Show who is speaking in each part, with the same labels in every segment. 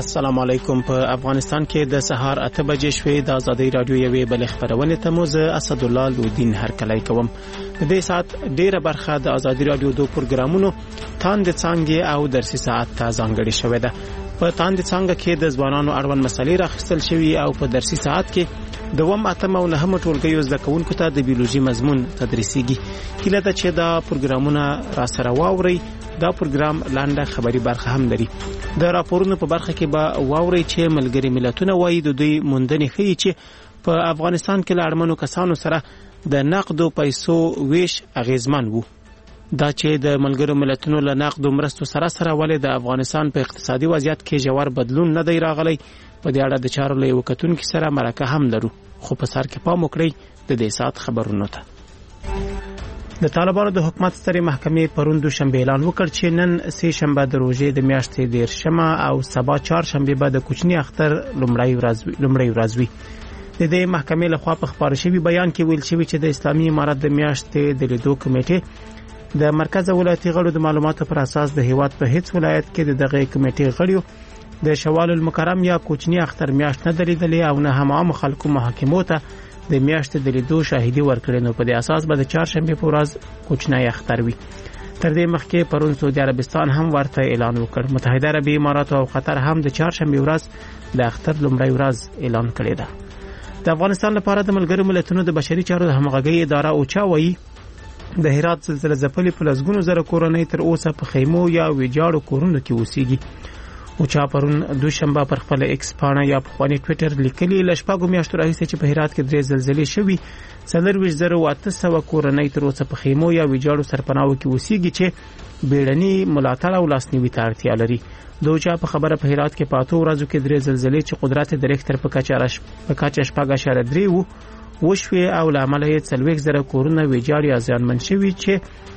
Speaker 1: السلام علیکم. په افغانستان کې د سهار 8 بجې شوې د ازادي رادیو یوې بل خبرونه ته مو زه اسد الله لودین هرکلی کوم. د دې سات ډیره برخه د ازادي رادیو دوه پروګرامونو تاند څنګه او درسي ساعت ته ځانګړې شوې ده. په تاند څنګه کې د ځوانانو اړوند مسلې راخستل شوی او په درسي ساعت کې دوم اتم او نهم ټولګیو زده کوونکو ته د بیولوژي مضمون تدریسيږي. کله دا چې دا پروګرامونه را سره واوري دا پروګرام لاندې خبري برخه هم لري. د راپورونو په برخه کې به واوري چې ملګری ملتونه وایي د دوی موندنې ښیي چې په افغانستان کې لاړمنو کسانو سره د نقدو پیسو ویش اغیزمن وو. دا چې د ملګرو ملتونو له نقدو مرستو سره ولې د افغانستان په اقتصادي وضعیت کې جوړ بدلون نه دی راغلی، په دې اړه د چارو له یو کتونکو سره مرکه هم لرو. خو په سر کې پام وکړئ د دې سات خبرونو ته. د طالبانو د حکومت سترې محکمې پرون دوشنبه اعلان وکړ چې نن سه شنبه د روزې د میاشتې 13 او سبا چهارشنبه به د کوچني اختر لومړی ورځ وي. د دې محکمې لخوا په خبر شوی بیان کې ویل شوی چې د اسلامي امارت د میاشتې د لیدو کمیټې د مرکز ولایتي غړو د معلوماتو پر اساس د هیواد په هیڅ ولایت کې د دغه کمیټې غړو د شوال المکرم یا کوچني اختر میاشت نه درېدلې او نه هم عام خلکو محاکمو ته د میاشتې د لیدو شاهدي ورکړي. نو په دې اساس به د چهارشنبه په ورځ کوچنی اختر وي. تر دې مخکې پرون سعودي عربستان هم ورته اعلان وکړ. متحده عربي امارات او قطر هم د چهارشنبه ورځ د اختر لومړی ورځ اعلان کړی ده. د افغانستان لپاره د ملګرو ملتونو د بشري چارو د همغږي اداره اوچا وایي د هرات زلزلې ځپلې په لسګونو زره کورنۍ تر اوسه په خیمو یا ویجاړو کورونو کې اوسېږي. اوچا پرون دوشنبه پر خپل ایکس پاڼه یا په خواني ټوئیټر لیکلي لشپاګو میاشتو راهیسې چې په هرات کې درې زلزلې شوي 4800 کورنۍ تر اوسه په خیمو یا ویجاړو سرپناهو کې اوسېږي چې بیړني ملاتړ او لاسنیوي ته اړتیا لري. د اوچا په خبره په هرات کې په 8 ورځو کې درې زلزلې چې قدرت د ریختر په کچه 4.3 وشوي او لامل یې 40,000 کورونه ویجاړ یا زیانمن شوي چې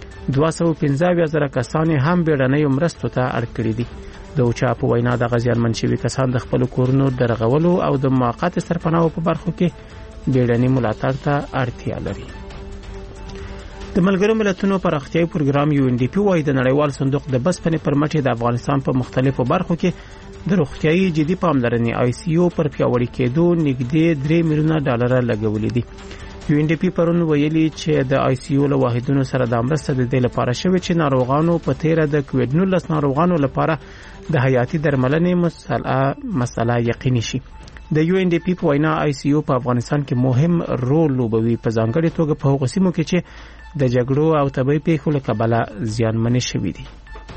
Speaker 1: 215,000 کسان هم بیړنۍ مرستو ته اړ کړي دي. د اوچا په وینا د غزیانمن شوي کسان د خپل کورونو درغولو او د موقت سرپناهو په برخو کې بیړني ملاتړ ته اړتیا لري. د ملګرو ملتونو پراختیايي پروګرام UNDP وايي د نړیوال صندوق د بسپنې پر مټ د افغانستان په مختلفو برخو کې د روغتیايي جدي پاملرنې ICU پر پیاوړي کېدو نږدې $3 میلیونه لګولې دي. UNDP پرون ویلي چې د ICU له واحدونو سره د مرسته د دې لپاره شوی چې ناروغانو په تیره د کووډ-19 ناروغانو لپاره د حیاتي درملنې مسله یقیني شي. د UNDP په وینا ICU په افغانستان کې مهم رول لوبوي، په ځانګړي توګه په هغو سیمو کې چې د جګړو او طبي پیښو له کبله زیانمن شوي دي.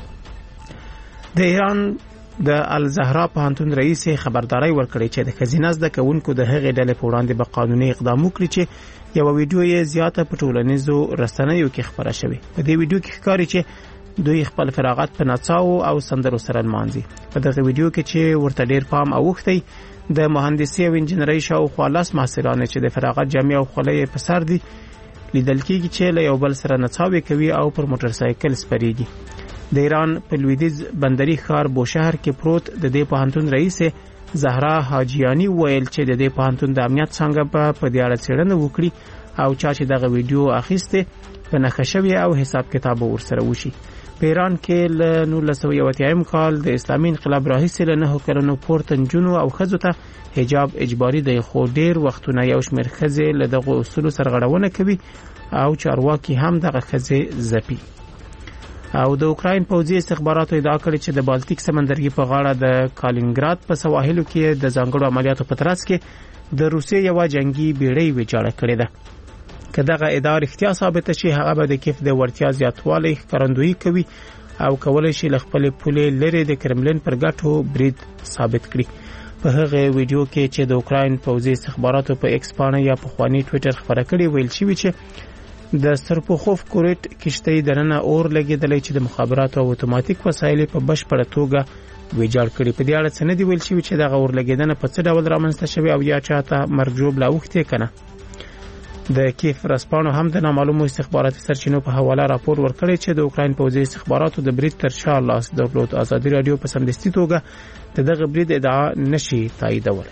Speaker 1: د ایران د الزهرا پوهنتون رئیس خبرداري ورکړې چې د خزینه زده کوونکو د هغې ډلې په وړاندې به قانوني اقدام وکړي چې یو ویډیو یې زیاته په ټولنیزو رسنیو کې خبره شوې. په دې ویډیو کې ښکاري چې دوی خپل فراغت په نڅاو او سندرو سره لمانځي. په دغه ویډیو کې چې ورته ډیر پام اوښتی د مهندسي او انجنیري شاوخوا 10 محصلان چې د فراغت جامې او خولۍ په سر دي لیدل کېږي چې له یو بل سره نڅاوي کوي او پر موټر سایکل سپریږي. د ایران په لویدیځ بندري ښار بوشهر کې پروت د دې پوهنتون رئیس زهرا حاجیانی ویل چې د دې پوهنتون د امنیت څنګه په دې اړه څېړنه وکړي او چې دغه ویډیو اخیسته په نښه شوی او حساب کتاب ورسره وشي. په ایران کې له 1980 کال د اسلامي انقلاب راهیسې له 9 کلونو پورته نجونو او ښځو ته حجاب اجباري دی، خو ډیر وختونه یو شمېر ښځې له دغه اصولو سرغړونه کوي او چارواکي هم دغه ښځې ځپي. او د اوکراین پوځي استخباراتو ادعا کړې چې د بالټیک سمندرګي په غاړه د کالینګراد په سواحلو کې د ځانګړو عملیاتو په ترڅ کې د روسیې یو جنگي بیړۍ ویجاړه کړې ده. که دغه ادعا رښتیا ثابته شي هغه به د کیف د ورتیا زیاتوالی ښکارندویي کوي او کولای شي له خپل پولې لري د کرملین پر ګټو برید ثابت کړي. په هغه ویډیو کې چې د اوکراین پوځي استخباراتو په ایکس پاڼه یا په خواني ټوئیټر خبره کړې ویل شوی چې د سرپوخوف کوریټ کشتۍ دننه اور لګیدلې چې د مخابراتو او اتوماتیک وسایل په بشپړه توګه ویجاړ کړي. په دې اړه څه نه دی ویل شوی چې دغه اور لګیدنه په څه ډول رامنځته شوی او یا چاته مرګ جوړ لا وخته کنه. د کیف رسپانو هم د نامعلومو استخباراتي سرچینو په حواله راپور ورکړی چې د اوکراین پوځي استخباراتو د برید تر شا لاس درلود. ازادي رادیو په سمدستي توګه دغه برید ادعا نشي تاییدولای.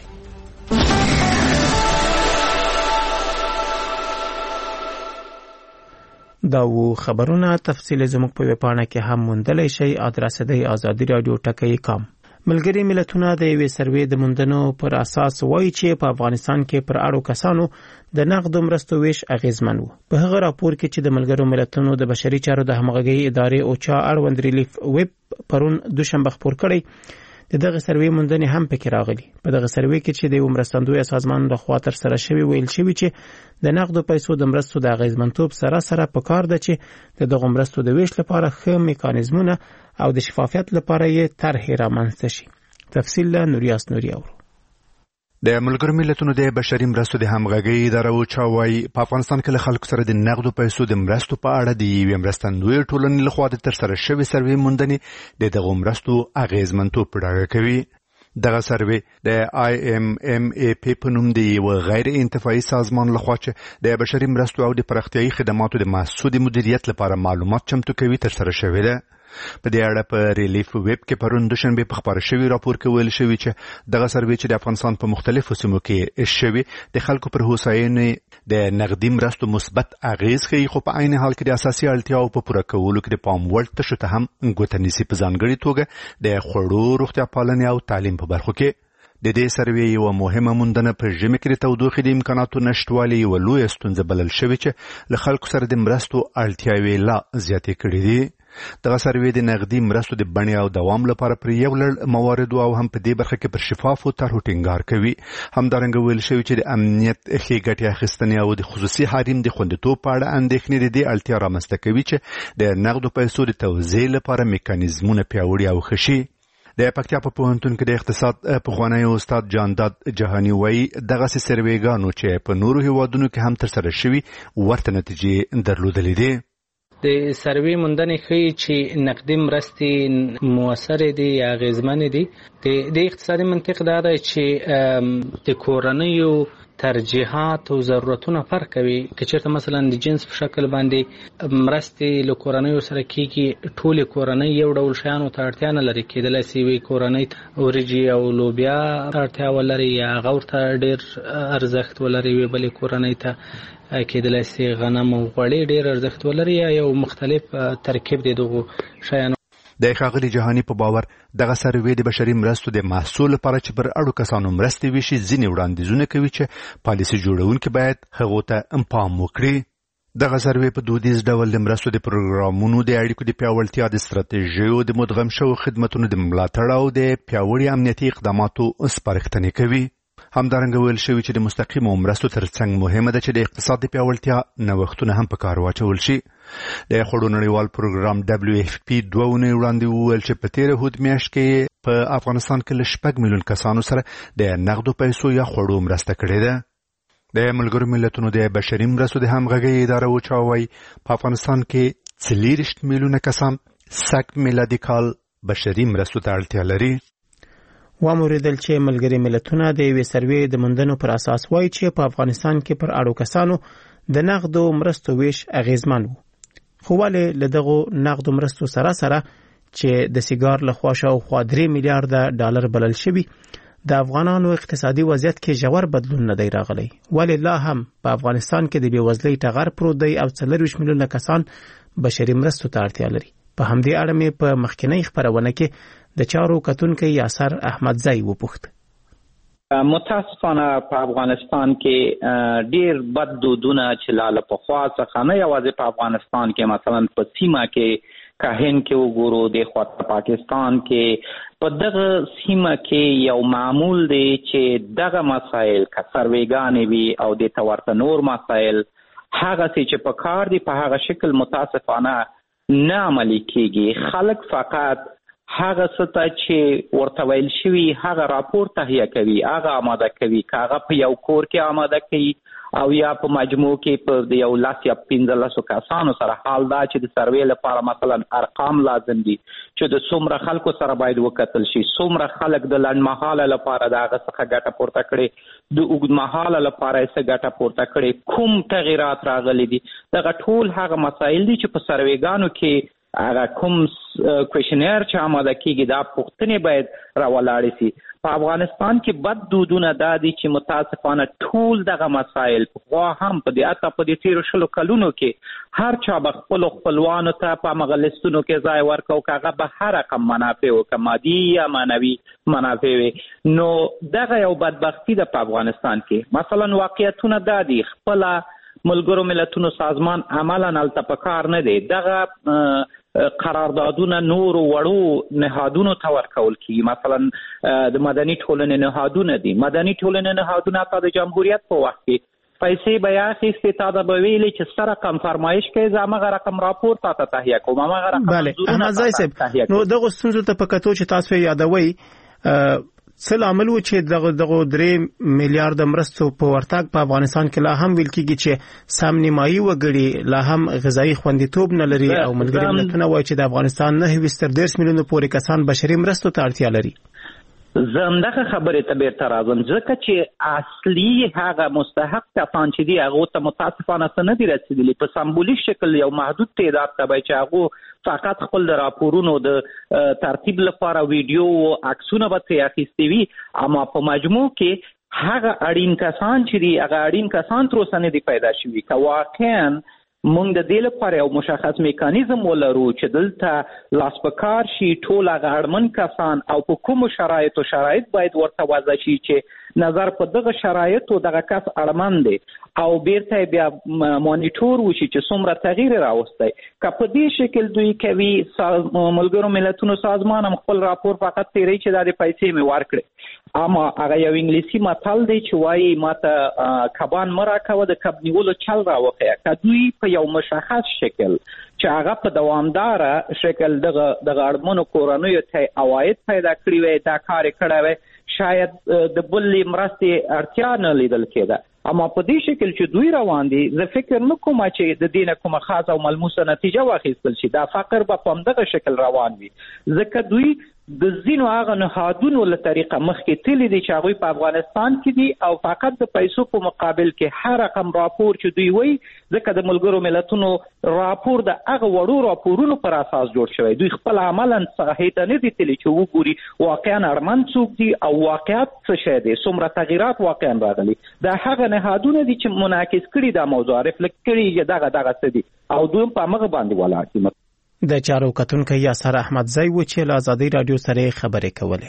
Speaker 1: دا و خبرونه تفصیل زموږ په ویبپاڼه کې هم موندلای شئ. ادرس دی azadiradio.com. ملګري ملتونه د یوې سروې د موندنو پر اساس وایي چې په افغانستان کې پر اړو کسانو د نقدو مرستو ویش اغیزمن و. په هغه راپور کې چې د ملګرو ملتونو د بشري چارو د همغږۍ ادارې اوچا اړوند ریلیف ویب پرون دوشنبه خپور کړی، د دغه سروې موندنې هم پکې راغلي. په دغه سروې کې چې د یو مرستندوی سازمان لخوا ترسره شوی ویل شوی چې د نقدو پیسو د مرستو د اغیزمنتوب سره پکار ده چې د دغه مرستو د ویش لپاره ښه میکانیزمونه او د شفافیت لپاره یې طرحې رامنځته شي. تفصیل له نوریاس نوري اورو.
Speaker 2: د ملګرو ملتونو د بشري مرستو د همغږۍ اداره اوچا وايي په افغانستان کې له خلکو سره د نقدو پیسو د مرستو په اړه د یوې مرستندوی ټولنې لخوا د ترسره شوې سروې موندنې د دغو مرستو اغیزمنتوب په ډاګه کوي. دغه سروې د IMMAP په نوم د یو غیر انتفاعي سازمان لخوا چې د بشري مرستو او د پراختیايي خدماتو د محسود مدیریت لپاره معلومات چمتو کوي ترسره شوې ده. په دې اړه په ریلیف ویب کې پرون دوشنبه په خبر شوی راپور کې ویل شوی چې دغه سروې چې د افغانستان په مختلفو سیمو کې شوی د خلکو پر هوساینې د نقدي مرستو مثبت اغیز کوي، خو په عین حال کې د اساسي اړتیاو په پوره کولو کې د پام وړ تشو ته هم ګوته نیسي، په ځانګړي توګه د خوړو، روغتیا پالنې او تعلیم په برخو کې. د دې سروې یو مهمه موندنه په ژمي کې د تودوخې د امکاناتو نشټوالي یو لویه ستونزه بلل شوې چې له خلکو سره د مرستو اړتیاوې لا زیاتې کړې دي. دغه سروې د نقدي مرستو د بڼې او دوام لپاره پر یو لړ مواردو او هم په دې برخه کې پر شفافو طرحو ټینګار کوي. همدارنګه ویل شوی چې د امنیت ښې ګټې اخیستنې او د خصوصي حریم د خوندیتوب په اړه اندېښنې د دې اړتیا رامنځته کوي چې د نقدو پیسو د توزیع لپاره میکانیزمونه پیاوړي او ښه شي. د پکتیا په پوهنتون کې د اقتصاد پخوانی استاد جانداد جهانی وایي دغسې سروېګانو چې په نورو هیوادونو کې هم ترسره شوي ورته نتیجې درلودلې دي.
Speaker 3: د سروې موندنې ښیي چې نقدي مرستې مؤثرې دي یا اغیزمنې دي. د اقتصادي منطق دا دی چې د کورنیو ترجیحات او ضرورتونه فرق کوي. که چېرته مثلا د جنس په شکل باندې مرستې له کورنیو سره کېږي، ټولې کورنۍ یو ډول شیانو ته اړتیا نه لري. کېدلی سي یوې کورنۍ وریجې او لوبیا اړتیا ولري یا هغه ورته ډېر ارزښت ولري، یوې بلې کورنۍ ته کېدلی سي غنم او غوړي ډېر ارزښت ولري یا یو مختلف ترکیب دی دغو شیانو.
Speaker 2: د ښاغلي جهاني په باور دغه سروې د بشري مرستو د محصول لپاره چې پر اړو کسانو مرستې ویشي ځینې وړاندیزونه کوي چې پالیسي جوړونکي باید هغو ته پام وکړي. دغه سروې په دودیز ډول د مرستو د پروګرامونو د اړیکو د پیاوړتیا، د ستراتیژیو د مدغم شوو خدمتونو د ملاتړ او د پیاوړي امنیتي اقداماتو سپارښتنې کوي. همدارنګه ویل شوی چې د مستقیمو مرستو ترڅنګ مهمه ده چې د اقتصاد د پیاوړتیا نوښتونه هم په کار واچول شي. د خوړو نړیوال پروګرام WFP 2 اونۍ وړاندې وویل چې په تېره هود میاشت کې په افغانستان کې له 6 میلیون کسانو سره د نقدو پیسو یا خوړو مرسته کړې ده. د ملګرو ملتونو د بشري مرستو د همغږۍ اداره اوچا وايي په افغانستان کې 40 میلیونه کسان سږ میلادي کال بشري مرستو ته اړتیا لري.
Speaker 1: واوریدل چې ملګري ملتونه د یوې سروې د موندنو پر اساس وایي چې په افغانستان کې پر اړو کسانو د نقدو مرستو ویش اغیزمن و. خو ولې له دغو نقدو مرستو سره چې د سیګار لخوا شاوخوا 3 میلیارډ ډالر بلل شوي، د افغانانو اقتصادي وضعیت کې ژور بدلون نه دی راغلی. ولې لا هم په افغانستان کې د بېوزلۍ ټغر پروت دی او 24 میلیونه کسان بشري مرستو ته اړتیا لري. په همدې اړه مې په مخکینی خپرونه کې د چارو کتونکي یاسر احمدزی وپوښت.
Speaker 4: متاسفانه په افغانستان کې ډیر بد دودونه چې لاله پخوا څخه نه یوازې په افغانستان کې، مثلا په سیمه کې کاهن کې وګورو، د خواته پاکستان کې په دغه سیمه کې یو معمول دی چې دغه مسایل که سروېګانې وي او د ورته نور مسایل هغه چې په کار دي په هغه شکل متاسفانه نه عملي کېږي. خلک فقط هغه څه چې ورته ویل شوي هغه راپور تهیه کوي، هغه آماده کوي، که هغه په یو کور کې آماده کوي او یا په مجموع کې په د 10 یا 15 کسانو سره. حال دا چې د سروې لپاره مثلا ارقام لازم دي چې د څومره خلکو سره باید وکتل شي، څومره خلک د لنډمهاله لپاره د هغه څخه ګټه پورته کړي، د اوږدمهاله لپاره یې څه ګټه پورته کړي، کوم تغیرات راغلي دي. دغه ټول هغه مسایل دي چې په سروېګانو کې هغه کوم کوېشنیر چې آماده کېږي دا پوښتنې باید راولاړې شي. په افغانستان کې بد دودونه دا دي چې متاسفانه ټول دغه مسایل خو هم په دې تیرو 20 کلونو کې هر چا به خپلوانو ته په مغلستونو کې ځای ورکاو کاغه به هر رقم منافع او کمادي یا مانوي منافع وي. نو دغه یو بدبختی ده په افغانستان کې. مثلا واقعیتونه دا دي خپل ملګرو ملتونو سازمان عملاً الته په کار نه دی. دغه قراردادونه نور وړو نهادونو ته ورکول کیږي. مثلا د مدني ټولنې نهادونه دي. مدني ټولنې نهادونه ته د جمهوریت په وخت کې پیسې به اخیستې تا د به ویلې چې سره کم فرمایش کوي زمغه رقم راپور تا ته تهیه کوم هغه رقم.
Speaker 1: بله احمد ځای صاحب نو دغه ستونزو ته په کتو چې تاسو یادوي څه لامل و چې دغه 3 میلیارډ مرستو په ورتګ په افغانستان کې لا هم ویل کېږي چې سم نیمایي وګړي لا هم غذایی خوندیتوب نه لري او ملګري ملتونه وایي چې د افغانستان 9 میلیون پورې کسان بشري مرستو ته اړتیا لري.
Speaker 4: زمدغه خبره ته بیرته راځم ځکه چې اصلي هغه مستحق کسان چې دی هغه ته متاسفانه څه نه دي رسیدلي. په سمبولیک شکل یو محدود تعداد ته به چې هغه فقط خپل د راپورونو د ترتیب لپاره ویډیو او عکسونه به ترې اخیستي وي، اما په مجموع کې هغه اړین کسان چې دی هغه اړین کسان تر اوسه نه دي پیدا شوي. که واقعا مونږ د دې لپاره یو مشخص میکانیزم ولرو چې دلته لاس په کار شي ټول هغه اړمن کسان او په کومو شرایط باید ورته وضع شي چې نظر په دغه شرایطو دغه کس اړمن دی او بیرته بیا مانیټور وشي چې څومره تغییر راوستی. که په دې شکل دوی کوي ملګرو ملتونو سازمان هم خپل راپور فقط تیری چې د پیسې مې ورکړي، اما هغه یو انګلیسي متل دی چې وایي ماته کبان مرا کوه د کب نیولو چل راوخیه. که دوی په یو مشخص شکل چې هغه په دوامداره شکل دغه اړمنو کورنیو ته عواید پیدا کړي وي دا کار کړی وي شاید د بلې مرستې اړتیا نه لیدل کېده. اما په دې شکل چې دوی روان دي زه فکر نه کوم چې د دې نه کومه خاصه او ملموسه نتیجه واخیستل شي. دا فقر به په همدغه شکل روان وي ځکه دوی د ځینو هغه نهادونو له طریقه مخکې تللی دي چې هغوی په افغانستان کې دي او فقط د پیسو په مقابل کې هر رقم راپور چې دوی وایي ځکه د ملګرو ملتونو راپور د هغه وړو راپورونو پر اساس جوړ شوی. دوی خپل عملاً ساحې ته نه دي تللی چې وګوري واقعا اړمن څوک دي او واقعیت څه شی دی، څومره تغییرات واقعا راغلي. دا هغه نهادونه دي چې منعکس کړي دا موضوع رفلکټ کړي چې دغه څه دي او دوی په هغه باندې ولاړ دي.
Speaker 1: د چارو کتونکو یاسر احمد زئی و چې له آزادۍ رادیو سره خبرې کولې.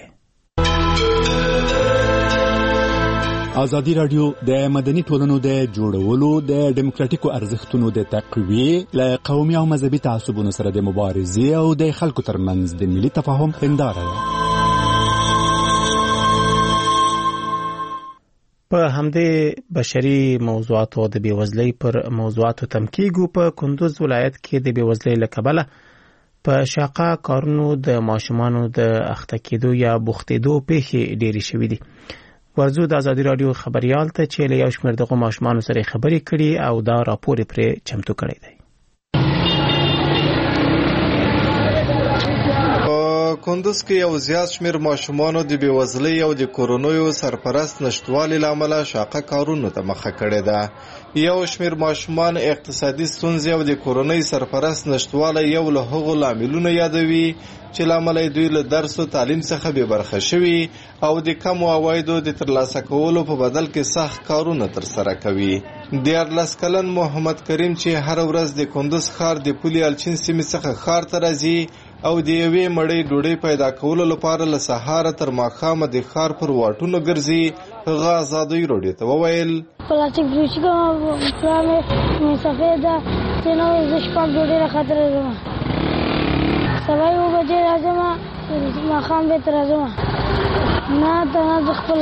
Speaker 2: آزادی رادیو د مدني ټولنو د جوړولو د ډیموکراټیکو ارزښتونو د تقویې له قومي او مذهبي تعصبونو سره د مبارزې او د خلکو ترمنځ د ملي تفاهم هنداره ده.
Speaker 1: په همدې بشري موضوعاتو د بیوزلۍ پر موضوعاتو تمکیږو. په کندوز ولایت کې د بیوزلۍ له کبله په شاقه کارونو د ماشومانو د اخته کېدو یا بوختېدو پیښې ډېرې شوې دي. ورزو د آزادي رادیو خبريال ته چې له یو شمېر دغه ماشومانو سره خبرې کړي او دا راپور پرې چمتو کړی دی.
Speaker 5: کندوز کې یو زیات شمیر ماشومانو د بیوزلۍ او د کورونیو سرپرست نشټوالي لامل شاقه کارونو ته مخه کړې ده. یو شمیر ماشومان اقتصادي ستونزې او د کورونی سرپرست نشټواله یو له هغو لاملونو یادوي چې لامل دوی له درس او تعلیم څخه به برخه شوي او د کم عوایدو د ترلاسه کولو په بدل کې سخت کارونه تر سره کوي. 14 کلن محمد کریم چې هر ورځ د کندوز ښار د پولي الچین سیمې څخه ښار ته راځي او د یوې مړۍ ډوډۍ پیدا کولو لپاره له سهاره تر ماښامه د ښار پر واټونو ګرځي. هغه آزادۍ رادیو ته وویل
Speaker 6: پلاستیک فروشي کوم پلان سفید ده نو زه شپږ ډوډۍ راخاطر راځم سبا یو بجې راځم ماښام به تر راځم نه ته خپل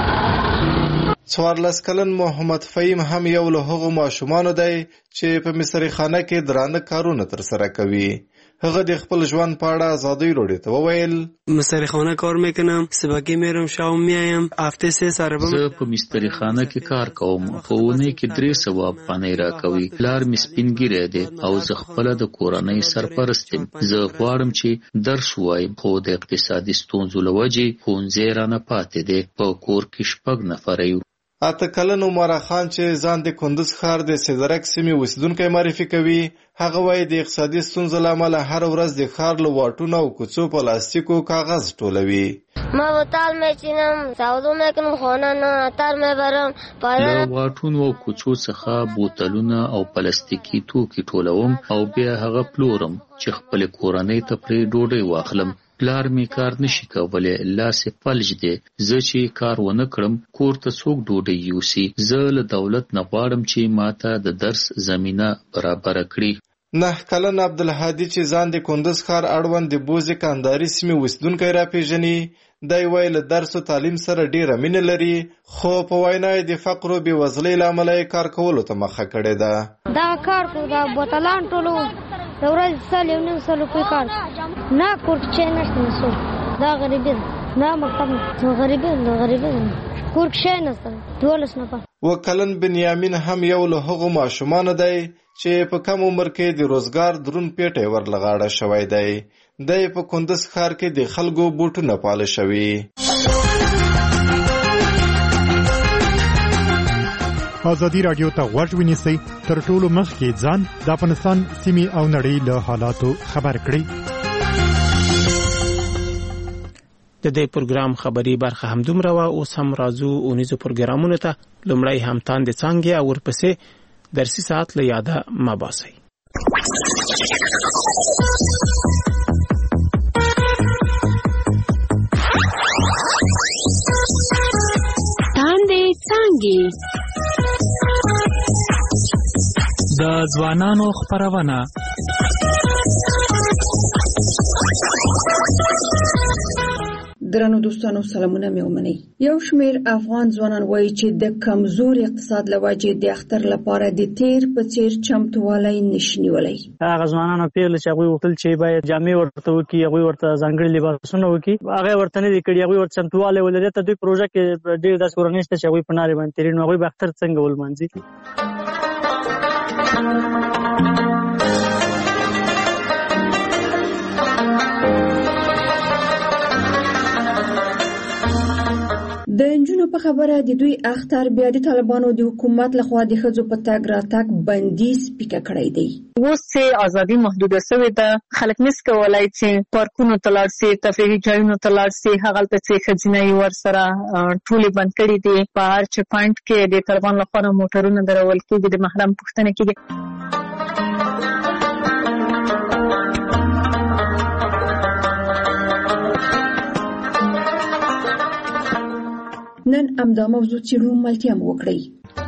Speaker 5: 14 کلن محمد فهیم هم یو له هغو ماشومانو دی چې په مصری خانه کې درانه کارونه تر سره کوي. هغه د خپل ژوند په اړه آزادۍ رادیو ته وویل
Speaker 7: مستری خانه کار میکنم سباکی میرم شام میایم هفته 3 سره
Speaker 8: زه په مستری خانه کې کار کوم په ونه کې 300 افغانۍ راکوي. پلار مې سپینګیری دی او زه خپل د کورنۍ سرپرست یم. زه غواړم چې درس وایم خو د اقتصادي ستونزو له وجې ښوونځی رانه پاتې دی. په کور کې 6 نفر یو.
Speaker 5: اته کلن عمر خان چې ځان د کندوز ښار د سدرک سیمې اوسیدونکی معرفي کوي، هغه وایي د اقتصادي ستونزو له امله هر ورځ د ښار له واټونو او کوڅو پلاستیکو کاغذ ټولوي.
Speaker 9: ما بوتال میچینم، سودو میکنم، خونه نه اتر میبرم.
Speaker 8: له واټونو او کوڅو څخه بوتلونه او پلاستیکي توکي ټولوم او بیا هغه پلورم چې خپل کورنۍ ته پرې ډوډۍ واخلم. پلار می کار نشي کولی، لاس فلج دی. زه چې کار ونه کړم کور ته څوک ډوډۍ یوسي؟ زه له دولت نه غواړم چې ماته د درس زمینه برابر کړي.
Speaker 5: 9 کلن عبدالهادي چې ځان د کندوز ښار اړوند د بوزي کانداري سیمې اوسیدونکی راپېژني، دی وایي له درس او تعلیم سره ډېره مینه لري، خو په وینا یې د فقر او بېوزلۍ له امله یې کار کولو ته مخه کړې ده.
Speaker 6: دا کار کو دا بوتلان ټولو د ورځې سل یو نیم سل روپۍ کار نه کورکچی نشته نسو دا غریبي ده نه مکتب غریبي ده کورکچی نشته 12 نفر.
Speaker 5: و کلن بنیامین هم یو له هغو ماشومانو دی چې په کم عمر کې د روزګار درون پیټی ورلغاړه شوی دی. دی په کندوز ښار کې د خلکو بوټونه پالشوي.
Speaker 10: ازادي راډیو ته غوږ ونیسئ، تر ټولو مخکې ځان د افغانستان سیمې او نړۍ له حالاتو خبر کړئ.
Speaker 1: د دې پروګرام خبري برخه هم دومره وه. اوس هم راځو اونیزو پروګرامونو ته. لومړی همتان د څانګې او ورپسې درسي ساعت له یاده مه باسئ.
Speaker 11: تاندې څانګې د ځوانانو خپرونه.
Speaker 12: درنو دوستانو سلامونه مې ومنئ. یو شمېر افغان ځوانان وایي چې د کمزور اقتصاد له وجې د اختر لپاره د تیر په څیر چمتووالی نشي نیولی.
Speaker 13: هغه ځوانانو پیغله چې هغوی غوښتل چې باید جامې ورته وکړي، هغوی ورته ځانګړي لباسونه وکړي، هغه ورته نه دي کړي، هغوی ورته چمتووالی ولري. ته دوی پروژه کې ډېر داسې کورنۍ شته چې هغوی په نارې باندې تېرېږي، نو هغوی به اختر څنګه ولمانځي؟
Speaker 12: د نجونو په خبره د دوی اختر بیا د طالبانو د حکومت لخوا د ښځو په تګ راتګ بندیز پیکه کړی دی.
Speaker 14: اوس چې ازادي محدوده شوې ده، خلک نشي کولی چې پارکونو ته لاړ شي، تفریحي ځایونو ته لاړ شي. هغلته چې ښځینه یې ورسره ټولې بند کړي دي. په هر چک پاینټ کې د طالبانو لخوا موټرونه درول کېږي، د محرم پوښتنه کېږي.
Speaker 12: نن همدا موضوع څېړو، ملتیا مو وکړئ.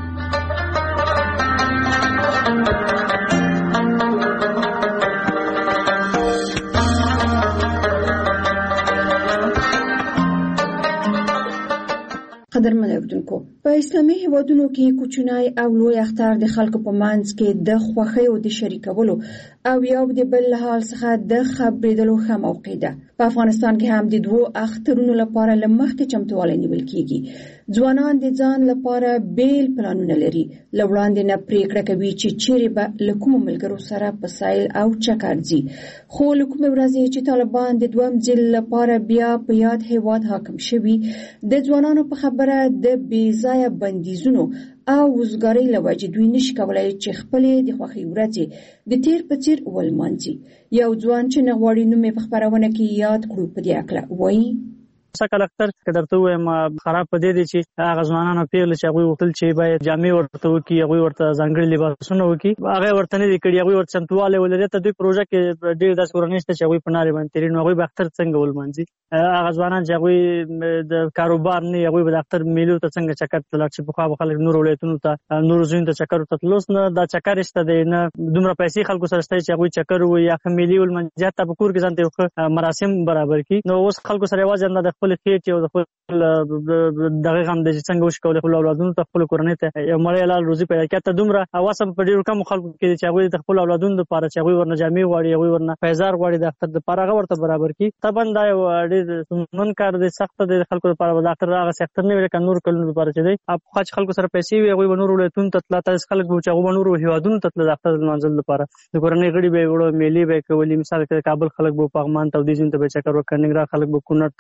Speaker 12: قدرمن اوریدونکو، په اسلامي هیوادونو کې کوچنی او لوی اختر د خلکو په منځ کې د خوښیو د شریکولو او یو د بل له حال څخه د خبرېدلو ښه موقع ده. په افغانستان کې هم د 2 اخترونو لپاره له مخکې چمتووالی نیول کېږي. ځوانان د ځان لپاره بیل پلانونه لري. له وړاندې نه پریکړه کوي چې چیرې به له کومو ملګرو سره په سیل او چکر ځي. خو له کومې ورځې چې طالبان د دویم ځل لپاره بیا په یاد هیواد حاکم شوي، د ځوانانو په خبره د بې ځایه بندیزونو او وزګارۍ له وجې دوی نشي کولی چې خپلې د خوښۍ ورځې د تیر په څیر ولمانځي. یو ځوان چې نه غواړي نوم یې په خپرونه کې یاد کړو په دې هکله وایي:
Speaker 13: سکه اختر که درته ووایم خراب په دې دی چې هغه ځوانانو پیغله چې هغوی غوښتل چې باید جامې ورته وکړي، هغوی ورته ځانګړي لباسونه وکړي، هغه ورته نه دي کړي، هغوی ورته چمتووالی ولري. ته دوی پروژه کې ډېر داسې کورنۍ شته چې هغوی په نارې باندې تېرېږي، نو هغوی به اختر څنګه ولمانځي؟ هغه ځوانان چې هغوی د کاروبار نه هغوی به د اختر میلو ته څنګه چکر ته لاړ شي؟ پخوا به خلک نورو ولایتونو ته نورو ځایونو ته چکر ورته تلل، اوس نه دا چکر شته دی، نه دومره پیسې خلکو سره شته چې هغوی چکر ووایي یا ښه میلې ولمانځي، حتی په کور کې ځان ته یو ښه مراسم برابر کړي. نو اوس خلکو سره یوازې همدا د خپلې خېټې او د خپل دغه غم د چې څنګه وشي کولی خپلو اولادونو ته خپلو کورنۍ ته یو مړی حلال روزي پیدا کړي. حتی دومره هوس هم په ډېرو کمو خلکو کې دی چې هغوی د خپلو اولادونو دپاره چې هغوی ورنه جامې غواړي، هغوی ورنه پیزار غواړي د اختر دپاره، هغه ورته برابر کړي. طبعا دا یو ډېر ستونزمن کار دی، سخته دی د خلکو دپاره. به د اختر هغسې اختر نه وي لکه نورو کلونو دپاره چې دی. پخوا چې خلکو سره پیسې وي هغوی به نورو ولایتونو ته تله، داسې خلک به چې هغوی به نورو هېوادونو ته تله د اختر لمانځلو دپاره. د کورنۍ غړي به یې وړه، میلې به یې کولې. مثال کې د کابل خلک به پغمان ته او دې ځایونو ته به یې چکر وکړ، ننګرهار خلک به کونړ ته، نورستان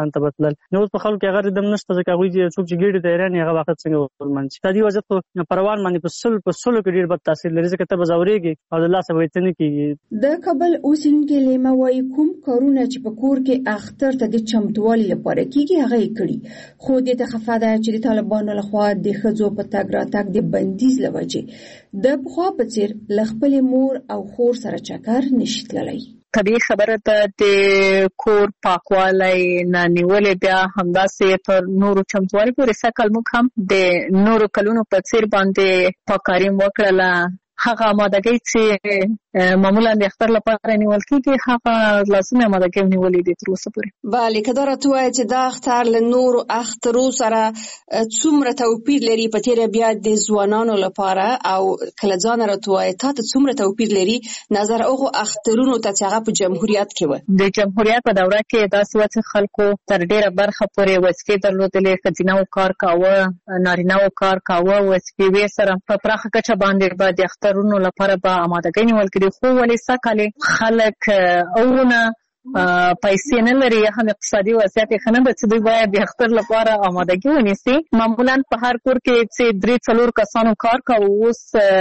Speaker 13: افغانستان ته بتلل. نو په خلکو هغه ردم نشته ځکه هغوی چې څوک چې ګیډې ته حیران هغه وخت څنګه ورمنځي. دا دې وضعیت په پروان باندې په سلو کې ډېر بد تاثیر لري ځکه ته به ځورېږي او د لاسه به یې څه نه کېږي.
Speaker 12: د کابل اوسېدونکي لیمه وایي کوم کارونه چې په کور کې اختر ته د چمتووالي لپاره کېږي هغه یې کړي، خو دې ته خفه ده چې د طالبانو لخوا د ښځو په تګ راتګ د بندیز له وجې د پخوا په څېر له خپلې مور او خور سره چکر نشي تللی.
Speaker 14: طبیعي خبره ده د کور پاکوالی نه نیولې بیا همداسې تر نورو چمتووالي پورې سږ موږ هم د نورو کلونو په څېر باندې پاککاري وکړله. هغه آمادګۍ چې معمولا د اختر لپاره نیول کېږي هغه لازمي آمادګۍ نیولې دي تر اوسه پورې.
Speaker 12: بله که دا راته ووایه چې دا اختر له نورو اخترو سره څومره توپیر لري په تېره بیا د ځوانانو لپاره او کله ځانه راته ووایه تا ته څومره توپیر لري نظر هغو اخترونو ته چې هغه په جمهوریت کې وه؟
Speaker 14: د جمهوریت په دوره کې داسې وه چې خلکو تر ډېره برخه پورې وظیفې درلودلې، ښځینه‌و کار کاوه، نارینه‌و کار کاوه، وظیفې سره په پراخه کچه باندې به د اخترونو لپاره به آمادګۍ نیول کړي. خو ولې سږکال خلک اورونه پیسې نه لري یا هم اقتصادي وضعیت یې ښه نه ده چې دوی باید د اختر لپاره آمادګي ونیسي. معمولا په هر کور کې چې 3-4 کسانو کار کوي، اوس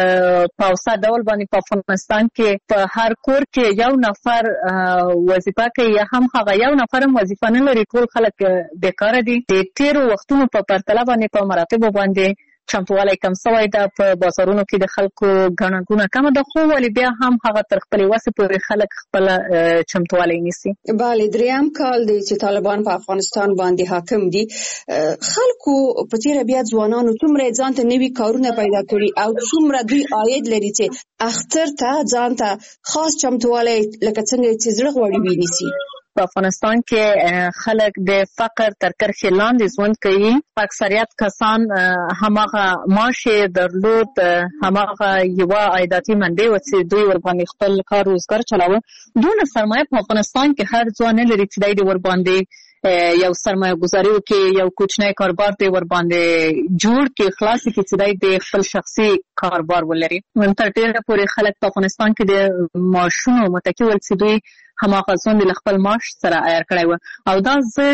Speaker 14: په اوسط ډول باندې په افغانستان کې په هر کور کې یو نفر وظیفه کوي یا هم هغه یو نفر هم وظیفه نه لري. ټول خلک بیکاره دي. د تېرو وختونو په پرتله باندې په مراتبو باندې چمتووالی کم شوی ده. په بازارونو کې د خلکو ګڼه ګوڼه کمه ده، خو ولې بیا هم هغه تر خپلې وسې پورې خلک خپله چمتووالی نیسي.
Speaker 12: بله، دریم کال دی چې طالبان په افغانستان باندې حاکم دي. خلکو په تېره بیا ځوانانو څومره ځان ته نوي کارونه پیدا کړي او څومره دوی عاید لري چې اختر ته ځان ته خاص چمتووالی لکه څنګه چې زړه غواړي ونیسي.
Speaker 14: په افغانستان کې خلک د فقر تر کرښې لاندې ژوند کوي. اکثریت کسان هماغه معاش یې درلود، هماغه یوه عایداتي منبع وه چې دوی ورباندې خپل کار روزګار چلاوه. دونه سرمایه په افغانستان کې هر ځوان نه لري چې دی د ورباندې یو سرمایه گذاري وکړي، یو کوچنی کاروبار دی ورباندې جوړ کړي، خلاص کړي چې دی د خپل شخصي کاروبار ولري. تر ډېره پورې خلک په افغانستان کې د معاشونو متکي ول چې دوی هماغه ژوند له خپل معاش سره عیار کړی و. او دا زه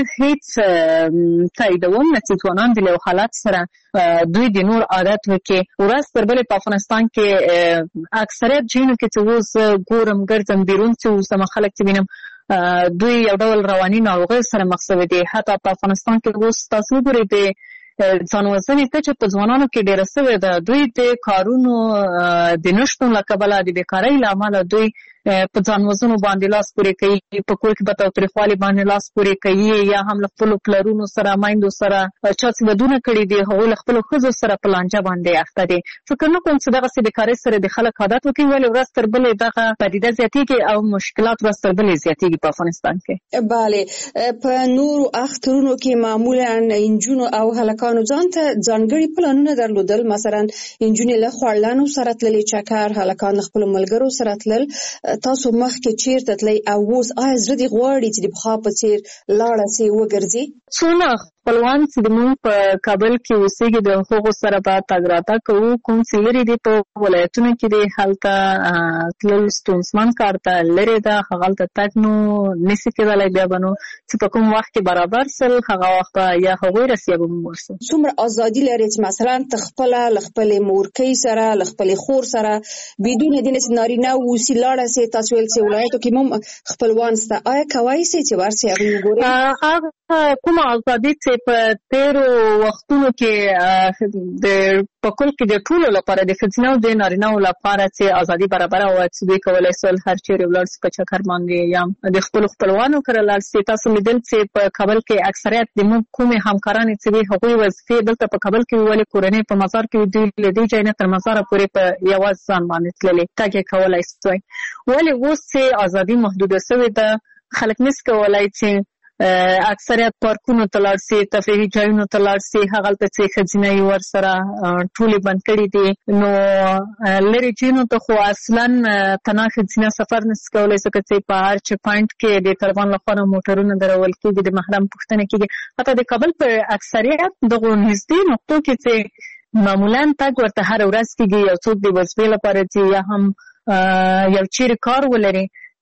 Speaker 14: هیڅ تاییدوم نه چې ځوانان د له حالات سره دوی د نور عادت وکړي. ورځ تر بلې په افغانستان کې اکثریت ځایونو کې چې اوس ګورم ګرځم بیرون چې اوس زما خلک چې وینم دوی یو ډول رواني ناروغیو سره مخ شوي دي. حتی په افغانستان کې اوس تاسو وګورئ د ځان وژنې کچه په ځوانانو کې ډېره شوې ده. دوی د کارونو د نشتون له کبله د بیکارۍ له امله دوی په ځان وژنو باندې لاس پورې کوي، په کور کې په تاوتریخوالي باندې لاس پورې کوي، یا هم له خپلو پلرونو سره میندو سره چا چې ودونه کړي دي هغوی له خپلو ښځو سره په لانجه باندې اخته دي. فکر نه کوم چې دغسې بیکارۍ سره د خلک عادت وکړي، ولې ورځ تر بلې دغه پدیده زیاتېږي او مشکلات ورځ تر بلې زیاتېږي په افغانستان کې.
Speaker 12: بله، په نورو اخترونو کې معمولا نجونو او هلکانو ځان ته ځانګړي پلانونه درلودل. مثلا نجونې له خواړلانو سره تللې چکر، هلکان له خپلو ملګرو سره تلل. تاسو مخکې چیرته تلئ او اوس آیا زړه دې غواړي چې د پخوا په څېر لاړه سئ وګرځئ؟
Speaker 14: څونه خپلوان چې زموږ په کابل کې اوسېږي د هغو سره به تګ راتګ کوو. کوم چې لرې دي په ولایتونو کې دی هلته تلل ستونزمن کار ته لرې ده، هغلته تګ نو نسي کېدلی. بیا به نو چې په کوم وخت کې برابر سل هغه وخت به یا هغوی رسي یا به موږ ورسو.
Speaker 12: څومره ازادي لري چې مثلا ته خپله له خپلې مورکۍ سره له خپلې خور سره بدون دې نه چې نارینه اوسي لاړه سئ؟ تاسو ویل چې ولایتو کې هم خپلوان شته، آیا کولی سئ چې ورسئ هغوی وګورئ؟
Speaker 14: کومه ازادي چې په تېرو وختونو کې د په کل کې د ټولو لپاره د ښځینه او د نارینه‌و لپاره چې ازادي برابره وه چې دوی کولی شول هر چیرې ولاړ شي په چکر باندې یا د خپلو خپلوانو کره لاړ شي. تاسو لیدل چې په کابل کې اکثریت د موږ کومې همکارانې چې وي هغوی وظیفې دلته په کابل کې ولې کورنۍ په مزار کې دوی له دې ځای نه تر مزاره پورې په یوازې ځان باندې تللې تګ یې کولی شوی. ولې اوس چې ازادي محدوده شوې ده خلک نشي کولی چې اکثریت پارکونو ته لاړ شي، تفریحي ځایونو ته لاړ شي، هغلته چې ښځینه یې ورسره ټولې بند کړي دي. نو لرې ځایونو ته خو اصلا تنها ښځینه سفر نشي کولی ځکه چې په هر چک پاینټ کې د طالبان لخوا نه موټرونه درول کېږي، د محرم پوښتنه کېږي. حتی د کابل په اکثریت دغو نږدې نقطو کې چې معمولا تګ ورته هره ورځ کېږي، یو څوک د وظیفې لپاره چې یا هم یو چیرې کار ولري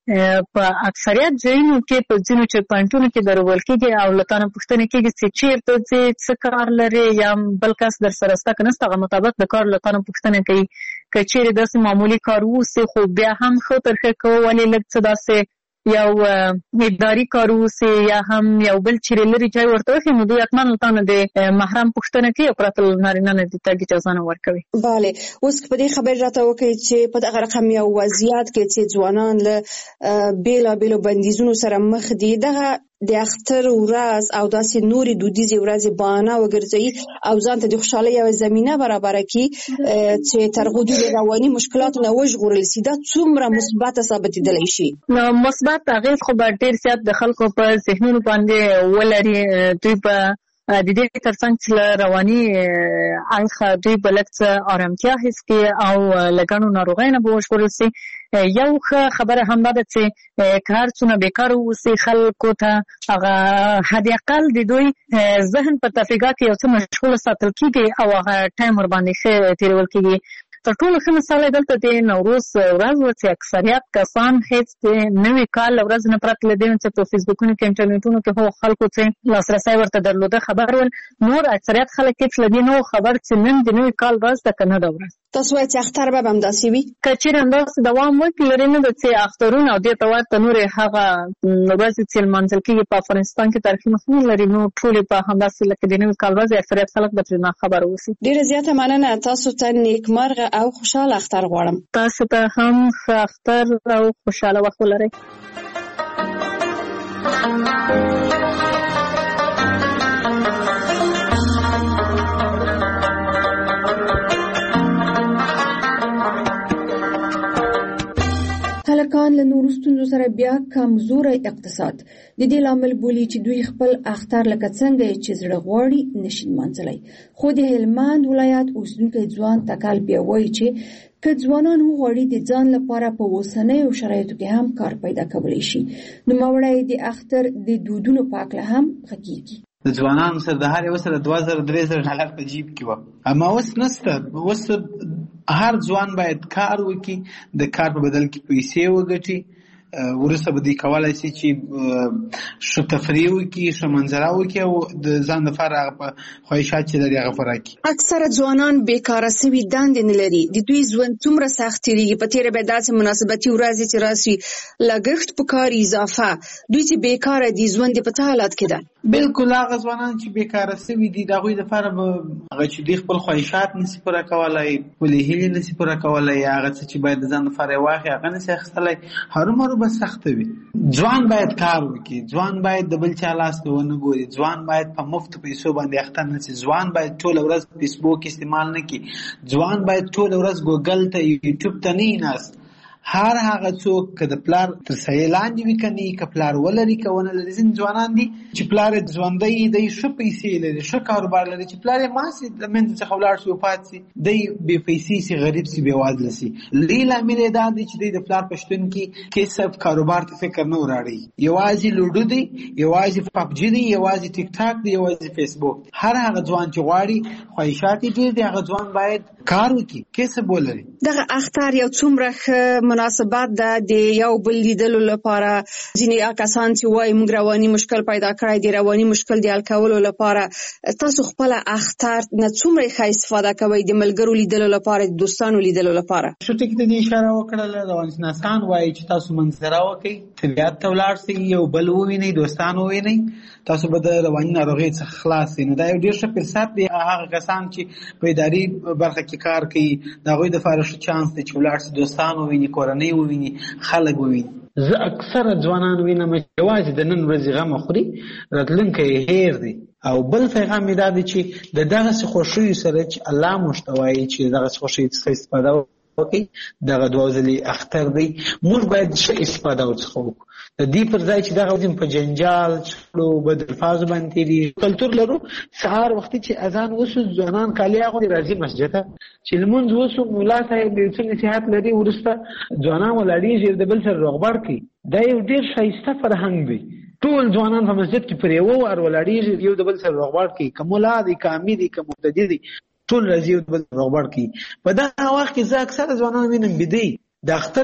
Speaker 14: په اکثریت ځایونو کې په ځینو چیک پوینټونو کې درول کېږي او له تا نه پوښتنه کېږي چې چېرته ځې، څه کار لرې، یا بل کس در سره شته که نشته، هغه مطابق د کار له تا نه پوښتنه کوي. که چېرې داسې معمولي کار واوسي خو بیا هم ښه تر ښه کوه، ولې لږ څه داسې یو اداري کار واوسي یا هم یو بل چیرې لرې ځای ورته وښي، نو دوی حتما له تا نه د محرم پوښتنه کوي او پرته له نارینه نه د تګ اجازه نه ورکوي.
Speaker 12: بله، اوس په دې خبرې راته وکړئ چې په دغه رقم یو وضعیت کې چې ځوانان له بېلابېلو بندیزونو سره مخ دي، دغه د اختر ورځ او داسې نورې دودیزې ورځې بهانه وګرځوي او ځان ته د خوشحالۍ یوه زمینه برابره کړي چې تر هغو دوی د رواني مشکلاتو نه وژغورل شي، دا څومره مثبته ثابتېدلی شي؟
Speaker 14: نو مثبت اغېز خو به ډېر زیات د خلکو په ذهنونو باندې ولري. دوی به د دې ترڅنګ چې له رواني اړخه دوی به لږ څه ارامتیا حس کړي او له ګڼو ناروغیو نه به وژغورل شي. یو ښه خبره همدا ده چې که هر څونه بیکاره واوسي، خلکو ته هغه حد اقل د دوی ذهن په تفریحات کې یو څه مشغوله ساتل کېږي او هغه ټایم ورباندې ښه تېرول کېږي. تر ټولو ښه مثال یې دلته د نوروز ورځ وه چې اکثریت کسان هېڅ د نوي کال له ورځې نه پرته له دې چې په فیسبوکونو کې انټرنیټونو کې هغو خلکو چې لاسرسی ورته درلوده خبر ول، نور اکثریت خلک هېڅ له دې نه وو خبر چې نن د نوي کال ورځ ده که نه ده ورځ.
Speaker 12: تاسو وایئ چې اختر به همداسې وي؟ که
Speaker 14: چېرې همداسې دوام وکړي، لرې نه ده چې اخترونه او دې ته ورته نورې هغه ورځې چې لمانځل کېږي په افغانستان کې تاریخي مخینه لري، نو ټولې به همداسې لکه د نوي کال ورځې اکثریت خلک به ترې ناخبره اوسي.
Speaker 12: ډېره زیاته مننه. تاسو ته نیکمرغه او خوشحاله اختر غواړم.
Speaker 14: تاسو ته هم ښه اختر او خوشحاله وخت ولرئ.
Speaker 12: هلکان له نورو ستونزو سره بیا کمزوری اقتصاد د دې لامل بولي چې دوی خپل اختر لکه څنګه چې زړه غواړي نشي لمانځلی. خو د هلمند ولایت اوسېدونکی ځوان تکل بیا وایي چې که ځوانان وغواړي د ځان لپاره په اوسنیو شرایطو کې هم کار پیدا کولی شي. نوموړی د اختر د دودونو په هکله هم غږیږي.
Speaker 15: د ځوانانو سره د هر یو سره 2000-3000 ډالر په جیب کې وه، اما اوس نسته. اوس هر ځوان باید کار وکړي، د کار په بدل کې پیسې وګټي، وروسته به دوی کولی شي چې ښه تفریح وکړي، ښه منظره وکړي او د ځان لپاره هغه خواهشات چې لري هغه پوره کړي.
Speaker 12: اکثره ځوانان بیکاره سوي دندې نه لري. د دوی ژوند څومره سخت تېرېږي. په تېره بیا داسې مناسبتي ورځې چې راسي لګښت په کار اضافه، دوی چې بیکاره دي ژوند یې په څه حالت کې ده؟
Speaker 15: بالکل هغه ځوانان چې بیکاره سوي دي د هغوی لپاره به هغه چې دوی خپل خواهشات نشي پوره کولی، خپلې هیلې نشي پوره کولی، هغه څه چې باید د ځان لپاره یې واخلي هغه نشي اخیستلی، هرومرو به سخته وي. ځوان باید کار وکړي، ځوان باید د بل چا لاس ته ونه ګوري، ځوان باید په مفتو پیسو باندې اخته نه شي، ځوان باید ټوله ورځ فیسبوک استعمال نه کړي، ځوان باید ټوله ورځ ګوګل ته یوټیوب ته نه ناست. هر هغه څوک که د پلار تر سایې لاندې وي که نه، که پلار ولري که ونه لري. ځینې ځوانان دي چې پلار یې ژوندی دی، ښه پیسې لري، ښه کاروبار لري، چې پلار یې مړ شي له منځه څخه ولاړ شي وفات شي، دی بې پیسې شي، غریب شي، بېوزله شي. لوی لامل یې دا دی چې دی د پلار په شتون کې کسب کاروبار ته فکر نه وراړي. یوازې لوډو دی، یوازې پبجي دی، یوازې ټیک ټاک دی، یوازې فیسبوک. هر هغه ځوان چې غواړي خواهشات یې ډېر دي، هغه ځوان باید کار وکړي، کسب ولري.
Speaker 12: دغه اختر یو څومره ښه مناسبت ده د یو بل لیدلو لپاره. ځینې کسان چې وایي موږ رواني مشکل پیدا کړی دی، رواني مشکل د حل کولو لپاره تاسو خپله اختر نه څومره ښه استفاده کوئ د ملګرو لیدلو لپاره، د دوستانو لیدلو لپاره؟
Speaker 15: ښه ټکي ته دې اشاره وکړله. روانشناسان وایي چې تاسو منظره وکړئ، طبیعت ته ولاړ شئ، یو بل ووینئ، دوستان ووینئ، تاسو به د رواني ناروغۍ څخه خلاص شئ. نو دا یو ډېر ښه فرصت دی. هغه کسان چې په اداري برخه کې کار کوي د هغوی دپاره ښه چانس دی چې ولاړ شي، دوستان وویني، کورنۍ وویني، خلک وویني. زه اکثره ځوانان وینم چې یوازې د نن ورځې غم خوري، راتلونکی یې هیر دی. او بل پیغام یې دا دی چې د دغسې خوښیو سره چې الله موږ ته وایي چې دغسې خوښیو څخه استفاده وکړئ، دغه دوه ځلې اختر دی، موږ باید ښه استفاده ورڅخه وکړو. د دې پر ځای چې دغه په جنجال، شخړو، بد الفاظو باندې تېرېږي. کلتور لرو، سهار وختي چې اذان وسو ځوانان کالي اغوندي راځي مسجد ته، چې لمونځ وسو ملا صاحب یو څه نصیحت لري، وروسته ځوانان ولاړېږي د بل سره روغبړ کوي. دا یو ډېر ښایسته فرهنګ دی. ټول ځوانان په مسجد کې پر یوه وار ولاړېږي، یو د بل سره روغبړ کوي، که ملا دی، که امي دی، که مقتدي دی، ټول راځي یو د بل سره روغبړ کوي. په دغه وخت کې زه اکثره ځوانان وینم بیده د اختر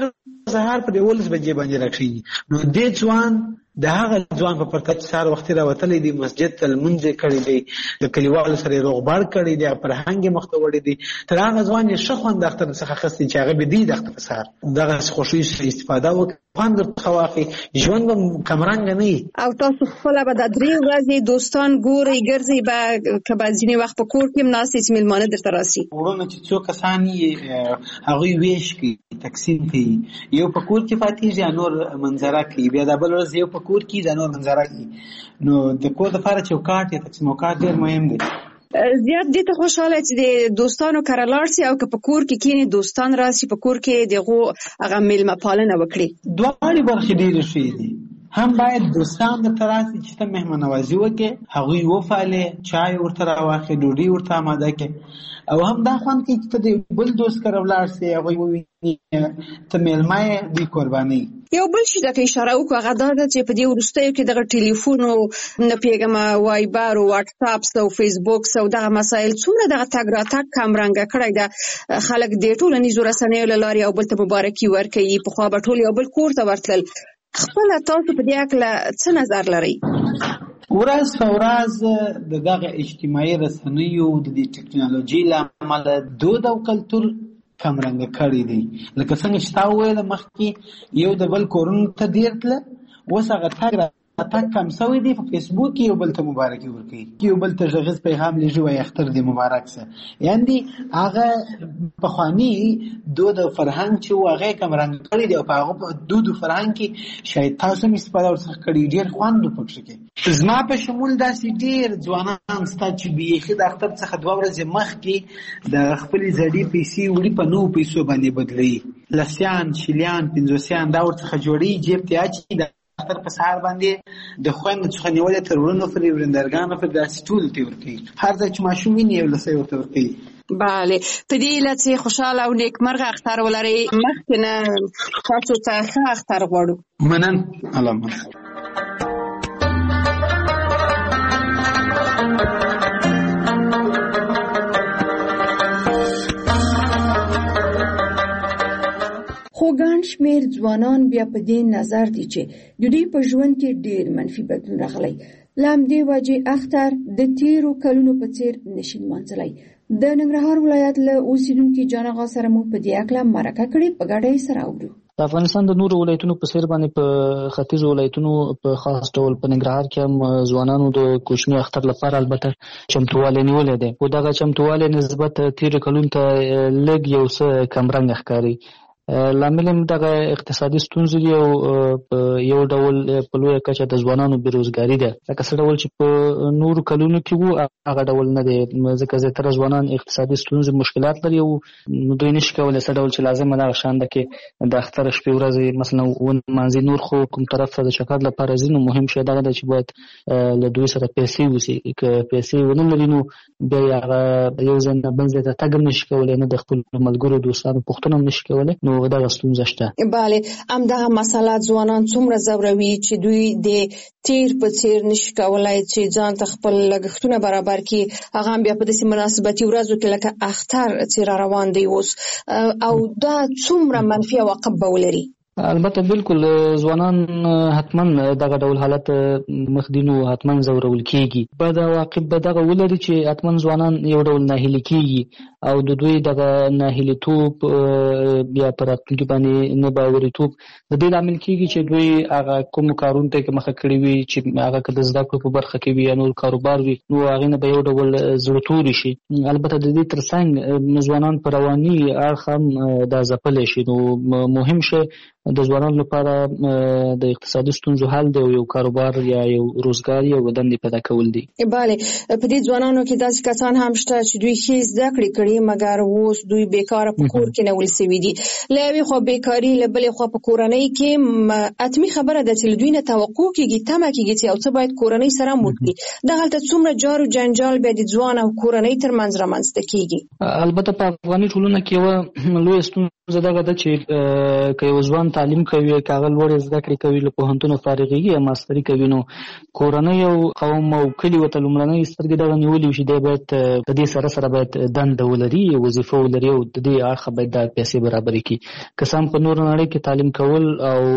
Speaker 15: سهار په 11 بجې باندې راکړي نو دې ځوان د هغه ځوان په پرتله چې سهار وختي راوتلی دی مسجد ته لمونځ کړی دی د کلیوالو سره روغبړ کړی دی فرهنګ مخ ته وړی دی تر هغه ځوان یې ښه خوند د اختر څخه اخیستی چې هغه به دی د اختر سهار دغه خوښۍ څخه استفاده وکړي خوند ورڅخه واخلي ژوند به کمرنګه نه وي.
Speaker 12: او تاسو خپله به د 3 ورځې دوستان ګورئ ګرځئ به که به ځینې وخت په کور کې هم ناستئ چې مېلمانه درته راسي
Speaker 15: وروڼه چې څو کسان یې هغوی ویش کوي تقسیم کوي یو په کور کې پاتېږي نور منظره کوي بیا د بل ورځ یو په کور کې د نور منظره کوي نو د کور دپاره چوکاټ یا چوکاټ ډېر مهم دی.
Speaker 12: زیات دې ته خوشحاله چې د دوستانو کره لاړ سي او که په کور کې کینې دوستان راسي په کور کې دغو هغه میلمه پالنه وکړي.
Speaker 15: دواړې برخې ډېرې ښې دي. هم باید دوستان درته راسي چې ته مهمان نوازي وکړې هغوی وپالې چای ورته راواخلې ډوډۍ ورته اماده کړې او هم دا خوند کوي چې ته د بل دوست کره ولاړ سې هغوی وویني ته میلمه یې دوی قرباني.
Speaker 12: یو بل شي ته اشاره وکړو هغه دا ده چې په دې وروستیو کې دغه ټلیفون او نه پوهېږم وایبر او واټساپ او فیسبوک او دغه مسایل څومره دغه تګ راتګ کمرنګه کړی ده خلک د ټولنیزو رسنیو له لارې یو بل ته مبارکي ورکوي پخوا به ټول یو بل کور ته ورتلل. خپله تاسو په دې هکله څه نظر لرئ؟
Speaker 15: ورځ په ورځ د دغه اجتماعي رسنیو د دې ټکنالوژي له امله دود او کلتور کمرنګه کړی دی. لکه څنګه چې تا وویله مخکې یو د بل کورونو ته ډېر تله اوس هغه تګ کم شوی دی په فیسبوک کې یو بل ته مبارکي ورکوي یو بل ته غږیز پیغام لیږي وایي اختر دې مبارک شه یعنې هغه پخواني دود او فرهنګ چې و هغه یې کمرنګه کړی دی او په هغه دود او فرهنګ کې شاید تاسو هم استفاده ورڅخه کړې ډېر خوند پکښې کې. زما په شمول داسې ډېر ځوانان سته چې بیخي د اختر څخه 2 ورځې مخکې د خپلې زړې پیسې وړي په نوو پیسو باندې بدلوي لسیان شلیان 50 دا ورڅخه جوړوي جیب ته اچوي اختر په سهار باندې د خویندو څخه نیولې تر وروڼو پورې ورندرګانو پورې داسې ټولو ته ورکوي هر ځای چې ماشوم ویني یو لسی ورته ورکوي.
Speaker 12: بله په دې علت چې خوشحاله او نیکمرغه اختر ولرئ مخکې نه تاسو ته ښه اختر غواړو.
Speaker 15: منن الله منن.
Speaker 12: خو ګڼ شمېر ځوانان بیا په دې نظر دي چې د دوی په ژوند کې ډېر منفي بدلون راغلی له همدې وجې اختر د تېرو کلونو په څېر نشي لمانځلی. د ننګرهار ولایت له اوسېدونکي جان آغا سره مو په دې هکله مرکه کړې په ګډه یې سره اورو.
Speaker 16: د افغانستان د نورو ولایتونو په څېر باندې په ختیځو ولایتونو په خاص ډول په ننګرهار کې هم ځوانانو د کوچني اختر لپاره البته چمتووالی نیولی دی خو دغه چمتووالی نسبت تېرو کلونو ته لږ یو څه کمرنګه ښکاري. لامل هم دغه اقتصادي ستونزې دي او یو ډول په لویه کچه د ځوانانو بېروزګاري ده لکه څه ډول چې په نورو کلونو کې وو هغه ډول نه دی ځکه زیاتره ځوانان اقتصادي ستونزې مشکلات لري او دوی نشي کولی څه ډول چې لازمه دغه شان ده کې د اختر شپې ورځې مثلا ونمانځي نور خو کوم طرف ته د چکر لپاره ځي نو مهم شی دغه ده چې باید له دوی سره پیسې وسي که پیسې ونه لري نو بیا یې هغه یو ځای نه بل ځای ته تګ هم نشي کولی نه د خپلو ملګرو دوستانو پوښتنه هم نشي کولی نو دغه ستونزه شته.
Speaker 12: بله همدغه مسله ځوانان څومره ځوروي چې دوی د تیر په څیر نشي کولای چې ځان ته خپل لګښتونه برابر کړي هغه هم بیا په داسې مناسبتي ورځو کې لکه اختر چې را روان دی اوس او دا څومره منفي عواقب به ولري.
Speaker 16: البته بالکل ځوانان حتما دغه ډول حالت مخدینو حتما ځورول کیږي بد عواقب به دغه ولري چې حتما ځوانان یو ډول ناهیلي کیږي او د دوی دغه ناهیلیتوب بیا په راتلونکي باندې نه باورېتوب د دې لامل کیږي چې دوی هغه کوم کارونو ته مخه کړي وي چې هغه که د زده کړو په برخه کې وي یا نور کاروبار وي نو هغې نه به یو ډول زړه توري شي. البته د دې ترڅنګ ځوانان په رواني اړخ هم دا ځپلی شي نو مهم شی د ځوانانو لپاره د اقتصادي ستونزو حل دی او یو کاروبار یا یو روزګار یا دندې پیدا کول دي.
Speaker 12: بله په دې ځوانانو کې داسې کسان هم شته چې دوی ښې زده کړې کړي مګر اوس دوی بیکاره په کور کې نول سوي دي. له یوې خوا بیکاري له بلې خوا په کورنۍ کې حتمي خبره ده چې له دوی نه توقع کېږي تمه کېږي چې یو څه باید کورنۍ سره هم وکړي. دغلته څومره جار و جنجال بیا د ځوان او کورنۍ ترمنځ رامنځته کېږي.
Speaker 16: البته په افغاني ټولنه کې یوه لویه ستونزه دغه ده چې که یو ځوان تعلیم کوي که هغه لوړې زده کړې کوي له پوهنتونه فارغېږي یا ماستري کوي نو کورنۍ او قوم او کلي ورته لومړنۍ سترګې دغه نیولې وي چې دی باید په دې سره سره باید دنده ولري لري وظیفه ولري او د دې اړخ باید د پیسې برابر کړي که سم په نور نړۍ کې تعلیم کول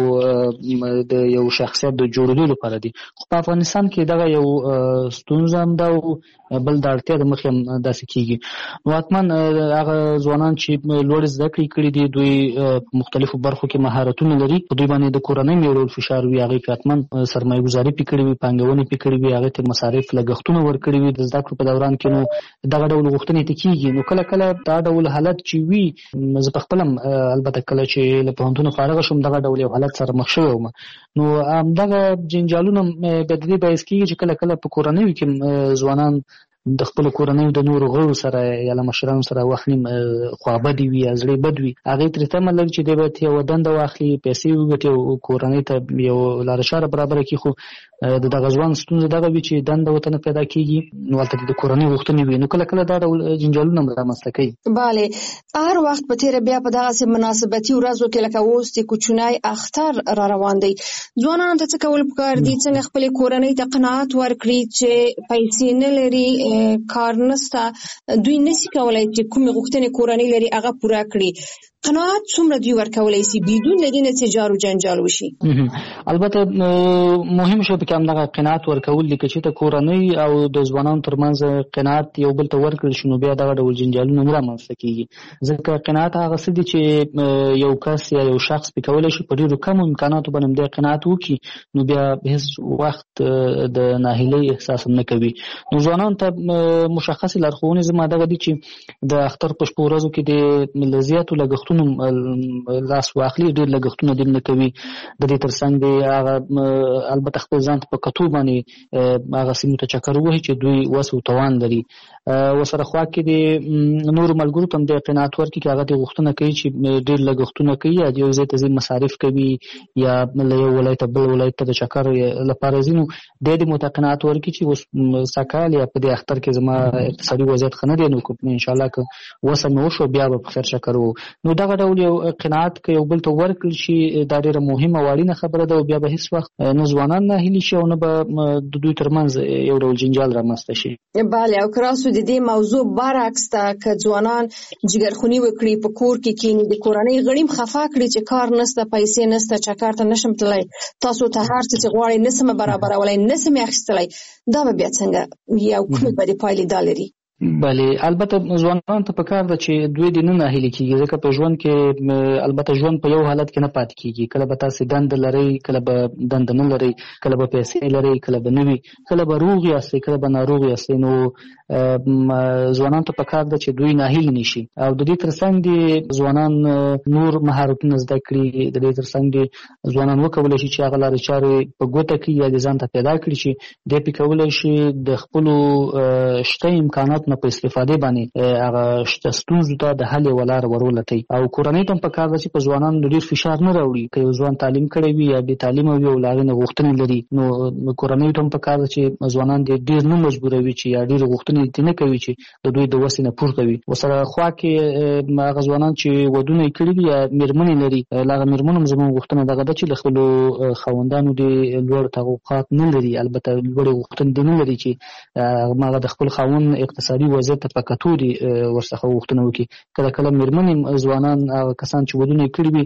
Speaker 16: او د یو شخصیت د جوړولو لپاره دي خو په افغانستان کې دغه یو ستونزه هم ده بل د اړتیا د مخې هم داسې کیږي نو حتما هغه ځوانان چې لوړ زده کړې کړي دي دوی په مختلفو برخو کې مهارتونه لري په دوی باندې د کورنۍ یو ډول فشار وي هغې کې حتما سرمایه ګزاري پې کړې وي پانګونې پې کړې وي هغې ته مصارف لګښتونه ورکړي وي د زده کړو په دوران کې نو دغه ډول غوښتنې ته کیږي نو کله کله دا ډول حالت چې وي زه په خپل هم البته کله چې له پوهنتونه فارغه شوم دغه ډول یو حالت سره مخ شوی وم نو همدغه جنجالونه به د دې باعث کېږي چې کله کله په کورنیو کې ځوانان د خپل کورنیو د نورو غړو سره یا له مشرانو سره وخت نیم خوابدي وي یا زړه بد وي هغې ترې تمه لري چې دی باید یوه دنده واخلي پیسې وګټي او کورنۍ ته یو لاره چاره برابره کړي خو د دغه ځوان ستونزه دغه وي چې دنده ورته نه پیدا کېږي نو هلته د کورنۍ غوښتنې وي نو کله کله دا ډول جنجالونه هم رامنځته کوي
Speaker 12: بله هر وخت په تېره بیا په دغسې مناسبتي ورځو کې لکه اوس د کوچنی اختر را روان دی ځوانانو ته څه کول پکار دي څنګه خپلې کورنۍ ته قناعت ورکړي چې پیسې نه لري کار نسته دوی نشي کولای چې کومې غوښتنې کورنۍ لري هغه پوره کړي قناعت څومره دوی ورکولی شي بدون له دې نه چې جار و جنجال وشي
Speaker 16: البته مهم شی پکې همدغه قناعت ورکول دي که چېرته کورنۍ او د ځوانانو ترمنځ قناعت یو بل ته ورکړل شي نو بیا دغه ډول جنجالونه نه رامنځته کېږي ځکه قناعت هغه څه دي چې یو کس یا یو شخص پې کولی شي په ډېرو کمو امکاناتو باندې همدې قناعت وکړي نو بیا هېڅ وخت د ناهیلۍ احساس هم نه کوي نو ځوانانو ته مشخصې لارښوونې زما دغه دي چې د اختر په شپو ورځو کې د زیاتو لګښتونو لاس واخلي ډېر لګښتونه دې نه کوي د دې ترڅنګ دی هغه البته خپل ځان ته په کتو باندې هغه سیمو ته چکر ووهي چې دوی وس او توان لري ورسره خوا کې د نورو ملګرو ته هم د قناعت ورکړي چې هغه دې غوښتنه کوي چې ډېر لګښتونه کوي یا د یو ځای ته ځي مصارف کوي یا له یو ولایته بل ولایت ته د چکر لپاره ځي نو دی دې ورته قناعت ورکړي چې اوس سږکال یا په دې اختر کې زما اقتصادي وضعیت ښه نه دی نو انشاءالله که وسه مې وشو بیا به په خیر چکر وو نو دغه ډول یو قناعت که یو بل ته ورکړل شي دا ډېره مهمه او اړینه خبره ده او بیا به هېڅ وخت نه ځوانان ناهیلي شي او نه به د دوی ترمنځ یو ډول جنجال رامنځته شي
Speaker 12: بله او که راسو د دې موضوع برعکس ته که ځوانان جګرخوني وکړي په کور کې کښېني د کورنۍ غړي هم خفه کړي چې کار نسته پیسې نسته چکر ته نشم تللی تاسو ته هر څه چې غواړئ نسم برابرولی نسم اخیستلی دا به بیا څنګه یا کومې بدې پایلې دا لري
Speaker 16: بله البته ځوانانو ته پکار ده چې دوی دې نه ناهیلي کېږي ځکه په ژوند کې البته ژوند په یو حالت کې نه پاتې کېږي کله به تاسې دنده لرئ کله به دنده نه لرئ کله به پیسې لرئ کله به نه وي کله به روغ یاستئ کله به ناروغ یاستئ نو ځوانانو ته پکار ده چې دوی ناهیلي نه شي او د دې ترڅنګ دې ځوانان نور مهارتونه زده کړي د دې ترڅنګ دې ځوانان وکولی شي چې هغه لارې چارې په ګوته کړي یا دې ځان ته پیدا کړي چې دی پې کولی شي د خپلو شته امکاناتو نه په استفادې باندې هغه شته ستونزو ته د حل یوه لاره ورولټوي او کورنۍ ته هم پکار ده چې په ځوانانو ډېر فشار نه راوړي که یو ځوان تعلیم کړی وي یا بې تعلیمه وي او له هغې نه غوښتنې لري نو کورنیو ته هم پکار ده چې ځوانان دې ډېر نه مجبوروي چې یا ډېرې غوښتنې دې نه کوي چې د دوی د وسې نه پورته وي ورسره خوا کې هغه ځوانان چې ودونه یې کړي وي یا مېرمنې لري له هغه مېرمنو هم زموږ غوښتنه دغه ده چې له خپلو خاوندانو دې لوړ توقعات نه لري البته لوړې غوښتنې دې نه لري چې هغه د خپل خاوند اقتصادي وضعیت ته په کتو دي ورڅخه غوښتنه وکړي کله کله مېرمنې ځوانان هغه کسان چې ودونه یې کړي وي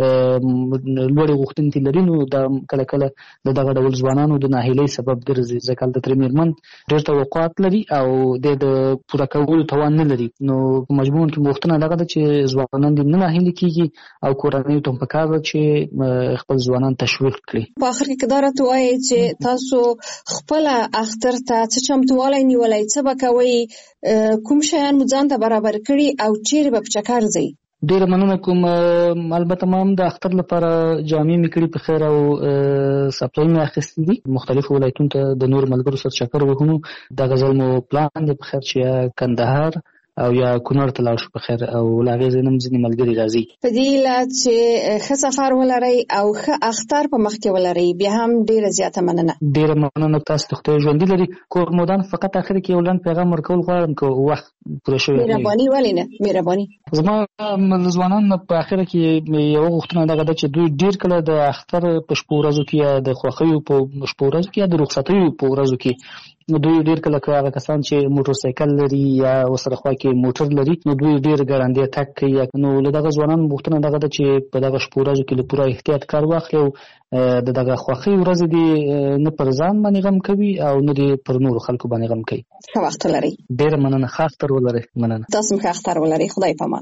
Speaker 16: لوړې غوښتنې ترې لري نو دا کله کله د دغه ډول ځوانانو د ناهیلۍ سبب ګرځي ځکه هلته ترې مېرمن ډېر توقعات لري او د پوره کولو توان نه لري نو په مجموع کې غوښتنه دغه ده چې ځوانان دې نه ناهیلي کېږي او کورنیو ته هم پکار ده چې خپل ځوانان تشویق کړي
Speaker 12: په آخر کې که دا راته وایئ چې تاسو خپله اختر ته څه چمتووالی نیولی څه به کوئ کوم شیان مو ځان ته برابر کړي او چیرې به په چکر ځئ
Speaker 16: ډېره مننه کوم البته ما هم د اختر لپاره جامې مې کړي په خیر او سپلۍ مې اخیستي دي مختلفو ولایتونو ته د نورو ملګرو سره چکر وهو دغه ځل مو پلان دی په خیر چې یا کندهار او یا کونړ ته لاړ شو په خیر او له هغې ځای نه هم ځینې ملګري راځي
Speaker 12: په دې علت چې ښه سفر ولرئ او ښه اختر په مخ کې ولرئ بیا هم ډېره زیاته مننه
Speaker 16: ډېره مننه تاسو ته خدای ژوندي لري کورمودان فقط اخر کې یو لنډ پیغام ورکول غواړم که وخت پوره شوی
Speaker 12: مهرباني ولې نه مهرباني
Speaker 16: زما ځوانان په اخره کې یوه غوښتنه دغه ده چې دوی ډېر کله د اختر په شپو ورځو کې یا د خوښیو په شپو ورځو کې یا د رخصتیو په ورځو کې دوی ډیر کله هغه کسان چې موټر سایکل لري یا وسره خوا کې موټر لري نو دوی ډیر ګړندی تګ کوي. نو له دغه ځوانانو غوښتنه دغه ده چې په دغه شپورازو کې له پوره احتیاط کار واخلي او د دغه خوښي ورځې دي نه پر ځان باندې غم کوي او نه دي پر نورو خلکو باندې غم کوي.
Speaker 12: ښه وخت لري.
Speaker 16: ډیر مننه. ښه اختر ولرئ. مننه.
Speaker 12: تاسو هم ښه اختر ولرئ. خدای پامان.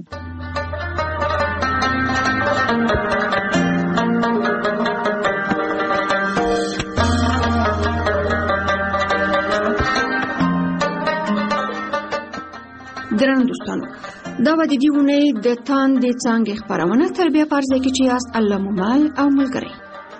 Speaker 12: درنو دوستانو دا به د دې اونۍ د تاندې څانګې خپرونه تر بیا په ارزه کې چې یاست الله مو مل او ملګری.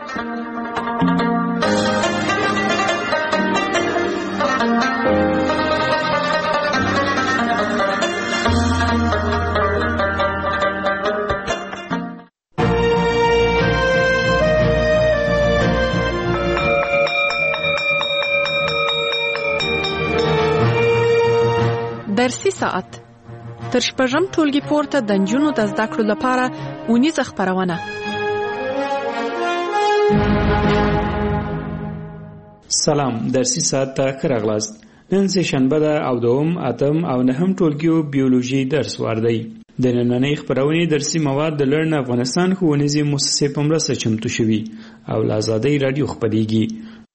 Speaker 17: درسي ساعت تر شپږم ټولګي پورته د نجونو د زده کړو لپاره اونیزه خپرونه.
Speaker 18: سلام، درسي ساعت ته ښه راغلاست. نن سه شنبه ده او دوم اتم او نهم ټولګیو بیولوژي درس واردی. د نننۍ خپرونې درسي مواد د لرن افغانستان ښوونیزې مؤسسې په مرسته چمتو شوي او له آزادۍ رادیو خپرېږي.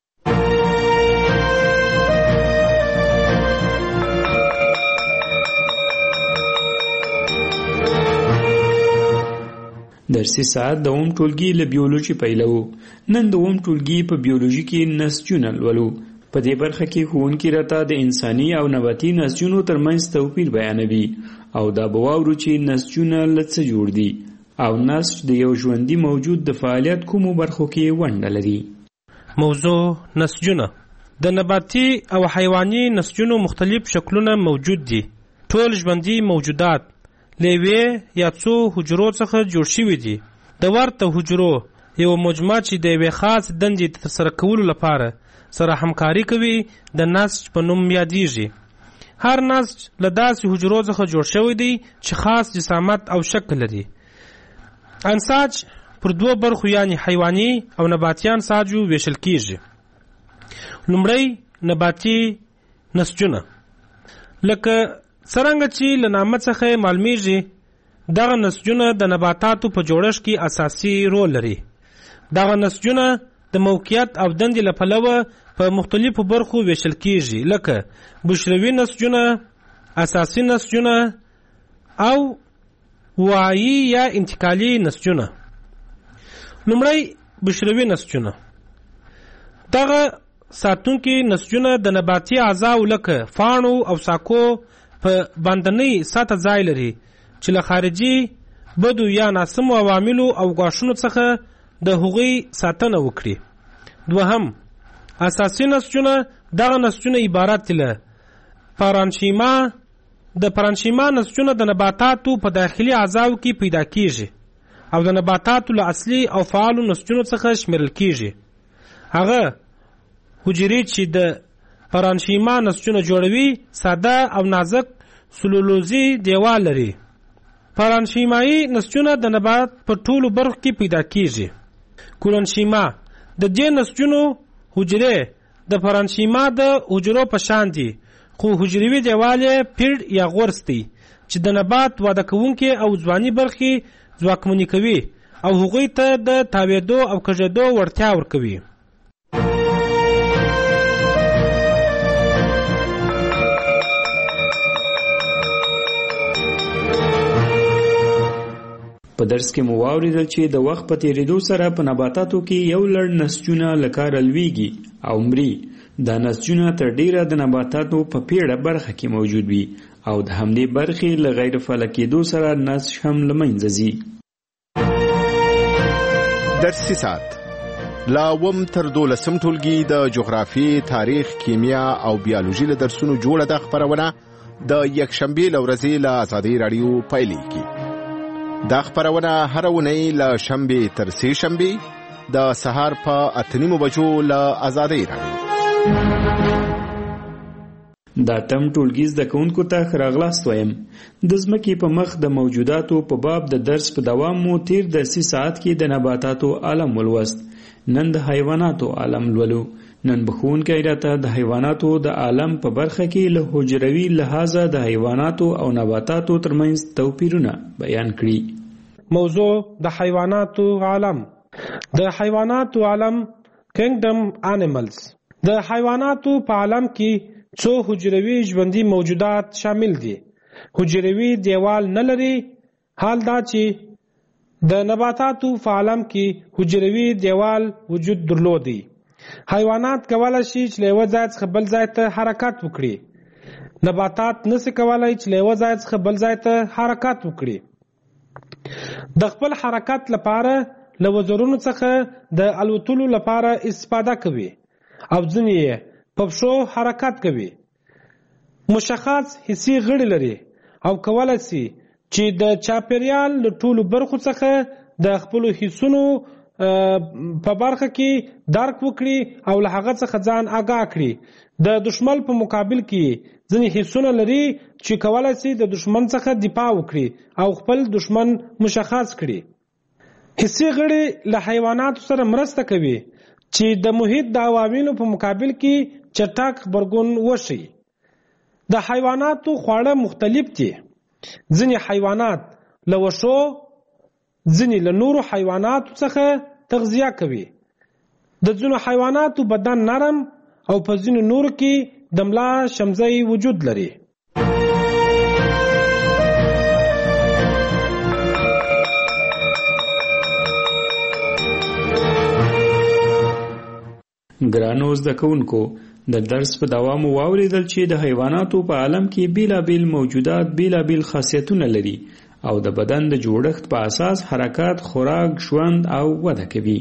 Speaker 18: درسي ساعت د اوم ټولګي له بیولوژي پیلو. نن د اوم ټولګي په بیولوژي کې نسجونه لولو. په دې برخه کې ښوونکي راته د انساني او نباتي نسجونو ترمنځ توپیر بیانوي او دا به واورو چې نسجونه له څه جوړ دي او نسج د یو ژوندي موجود د فعالیت کومو برخو کې ونډه لري.
Speaker 1: موضوع نسجونه. د نباتي او حیواني نسجونو مختلف شکلونه موجود دي. ټول ژوندي موجودات لیوی یا څو حجرو څخه جوړ شوي دي. د ورته حجرو یو مجموعه چې د یوې خاص دندې ترسره کولو لپاره سره همکاري کوي د نسج په نوم یادیږي. هر نسج له داسې حجرو څخه جوړ شوی دی چې خاص جسامت او شکل لري. انساج پر دوه برخو یعنی حیواني او نباتي انساجو ویشل کیږي. لومړی نباتي نسجونه. لکه څرنګه چې له نامه څخه معلومیږي دغه نسجونه د نباتاتو په جوړښت کې اساسي رول لري. دغه نسجونه د موقعیت او دندې له پلوه په مختلفو برخو ویشل کیږي لکه بشروي نسجونه، اساسي نسجونه او وعي یا انتقالي نسجونه. لومړی بشروي نسجونه. دغه ساتونکي نسجونه د نباتي اعضاو لکه فاڼو او ساقو په باندنۍ سطح ځای لري چې له خارجي بدو یا ناسمو عواملو او ګواښونو څخه د هغوی ساتنه وکړي. دوهم اساسي نسجونه. دغه نسجونه عبارت دي له پارانشیما. د پارانشیما نسجونه د نباتاتو په داخلي اعضاو کې پیدا کیږي او د نباتاتو له اصلي او فعالو نسجونو څخه شمیرل کیږي. هغه حجرې چې د پارانشیما نسجونه جوړوي ساده او نازک سلولوزي دیوال لري. پارانشیمایي نسجونه د نبات په ټولو برخو کې پیدا کیږي. کولونشیما. د دې نسجونو حجرې د پارانشیما د حجرو په شان دي خو حجروي دیوال یې پیړ یا غورس دی چې د نبات واده کوونکې او ځواني برخې ځواکمنې کوي او هغوی ته د تاوېدو او کږېدو وړتیا ورکوي.
Speaker 18: په درس کې مو واوریدل چې د وخت په تیریدو سره په نباتاتو کې یو لړ نسجونه له کاره لویږي او مري. دا نسجونه تر ډیره د نباتاتو په پیړه برخه کې موجود وي او د همدې برخې له غیر فعال کېدو سره نسج هم له منځه ځي.
Speaker 19: درسي ساعت لا وم تر 12 ټولګي د جغرافي، تاریخ، کیمیا او بیولوژي له درسونو جوړه د خبرونه د یکشنبه لورځي له آزادۍ رادیو پیلېږي. دا خبرونه هر اونۍ له شنبه تر سه شنبه د سهار په 8:30 بجو له آزادۍ رادیو.
Speaker 18: دا تم ټولګي زده کوونکو ته راغلاست وایم. د ځمکې په مخ د موجوداتو په باب د درس په دوام مو تیر درسي ساعت کې د نباتاتو عالم ولوست. نن د حیواناتو عالم لولو نن بخونکی راته د حیواناتو د عالم په برخه کې له حجروي لحاظه د حیواناتو او نباتاتو ترمنځ توپیرونه بیان کړي.
Speaker 20: موضوع د حیواناتو عالم. د حیواناتو عالم کینګډم انیملز. د حیواناتو په عالم کې څو حجروي ژوندي موجودات شامل دي. حجروي دیوال نه لري. حال دا چې د نباتاتو په عالم کې حجروي دیوال وجود درلودي. حیوانات کولای شي چې له یو ځای څخه بل ځای ته حرکت وکړي. نباتات نشي کولای چې له یو ځای څخه بل ځای ته حرکت وکړي. د خپل حرکت لپاره له وزرونو څخه د الوتلو لپاره استفاده کوي او ځینې په پښو حرکت کوي. مشخص حسي غړي لري او کولای شي چې د چاپیریال له ټولو برخو څخه د خپل حسونو په برخه کې درک وکړي او له هغه څخه ځان آگاه کړي. د دشمن په مقابل کې ځینې حسونه لري چې کولای شي د دشمن څخه دفاع وکړي او خپل دشمن مشخص کړي. حسي غړي له حیواناتو سره مرسته کوي چې د محیط د عواملو په مقابل کې چټک غبرګون وشي. د حیواناتو خواړه مختلف دي. ځینې حیوانات له وښو، ځینې له نورو حیواناتو څخه تغذیه کوي. د ځینو حیواناتو بدن نرم او په ځینو نورو کې د ملا شمزۍ وجود لري.
Speaker 18: ګرانو زده کوونکو، د درس په دوام واوریدل چې د حیواناتو په عالم کې بیلابیل موجودات بیلابیل خاصیتونه لري او د بدن د جوړښت په اساس حرکات، خوراک، ژوند او وده کوي.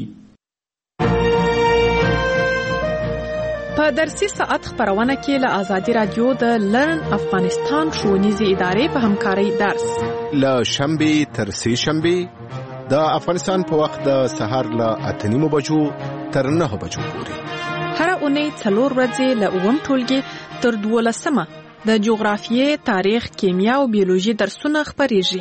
Speaker 17: په درسي ساعت خبرونه کې له آزادي رادیو د لرن افغانستان ښوونیزې ادارې په همکارۍ درس
Speaker 19: له شنبې تر سې شنبې د افغانستان په وخت د سهار له 8:30 بجو تر 9 بجو پورې.
Speaker 17: هر اونۍ 4 ورځې له 9 ټولګي تر 12 د جغرافیې، تاریخ، کیمیا او بیولوژي درسونه خبرېږي.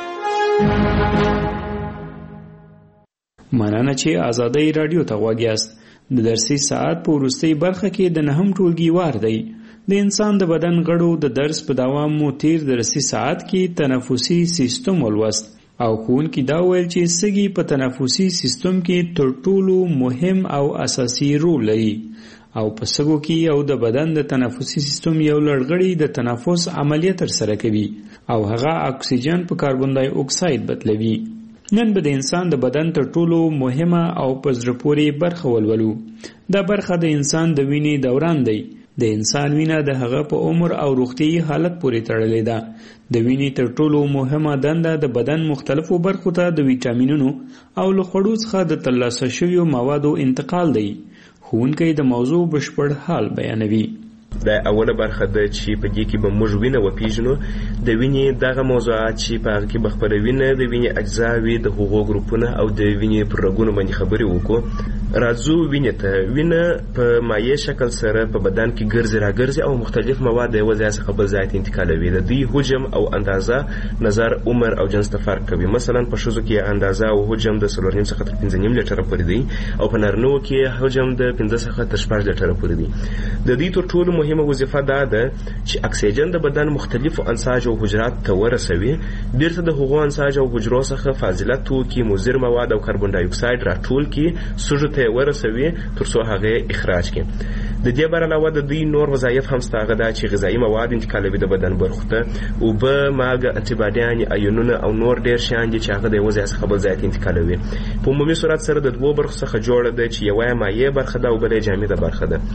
Speaker 18: مننه چې آزادۍ رادیو ته غوږ یاست. د درسي ساعت په وروستۍ برخه کې د 9 ټولګي وار دی. د انسان د بدن غړو د درس په دوام مو تیر درسي ساعت کې تنفسي سیستم ولوست او ښوونکي دا ویل چې سږي په تنفسي سیستم کې تر ټولو مهم او اساسي رول لري او په سږو کې یو د بدن د تنفسي سیستم یو لړغړی د تنفس عملیه ترسره کوي او هغه اکسیجن په کاربن دای اکساید بدلوي. نن به د انسان د بدن تر ټولو مهمه او په زړه پورې برخه ولولو. دا برخه د انسان د وینې دوران دی. د انسان وینه د هغه په عمر او روغتیايي حالت پورې تړلې ده. د وینې تر ټولو مهمه دنده د بدن مختلفو برخو ته د ویټامینونو او له خوړو څخه د ترلاسه شویو موادو انتقال دی. ښوونکی د موضوع بشپړ حال بیانوي.
Speaker 21: دا اوله برخه ده چې په دې کې به موږ وینه وپیژنو. د وینې دغه موضوعات چې په هغه کې به خپله وینه، د وینې اجزا وي، د هغو ګروپونه او د وینې پر رګونو باندې خبرې وکړو. راځو وینې ته. وینه په مایع شکل سره په بدن کې ګرځي راګرځي او مختلف مواد د یوه ځای څخه بل ځای ته انتقالوي. د دوی حجم او اندازه نظر عمر او جنس ته فرق کوي. مثلا په ښځو کې اندازه او حجم د 4.5 څخه تر 5.5 لیټره پورې دی او په نارینه‌وو کې حجم د 5 څخه تر 6 لیټره پورې دی. د دوی تر ټولو مهمه وظیفه دا ده چې اکسیجن د بدن مختلفو انساج او حجرات ته ورسوي. بیرته د هغو انساج او حجرو څخه فاضله توکي، مضر مواد او کاربن ډای اکساید راټول کړي، سږو ته ورسوي تر څو هغه اخراج کړي. د دې بر علاوه د دوی نور وظایف هم شته، هغه دا چې غذایي مواد انتقالوي د بدن برخو ته، اوبه، مالګه، انټي ایونونه او نور ډیر شیان دي چې هغه د یوه ځای څخه بل ځای ته انتقالوي. په عمومي صورت سره د دوو برخو څخه جوړه ده چې یوه یې مایع برخه ده او بله یې جامده برخه ده.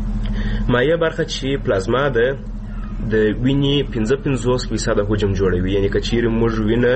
Speaker 21: مایع برخه چې پلازما ده د وینې 55% حجم جوړوي. یعنی که چیرې موږ وینه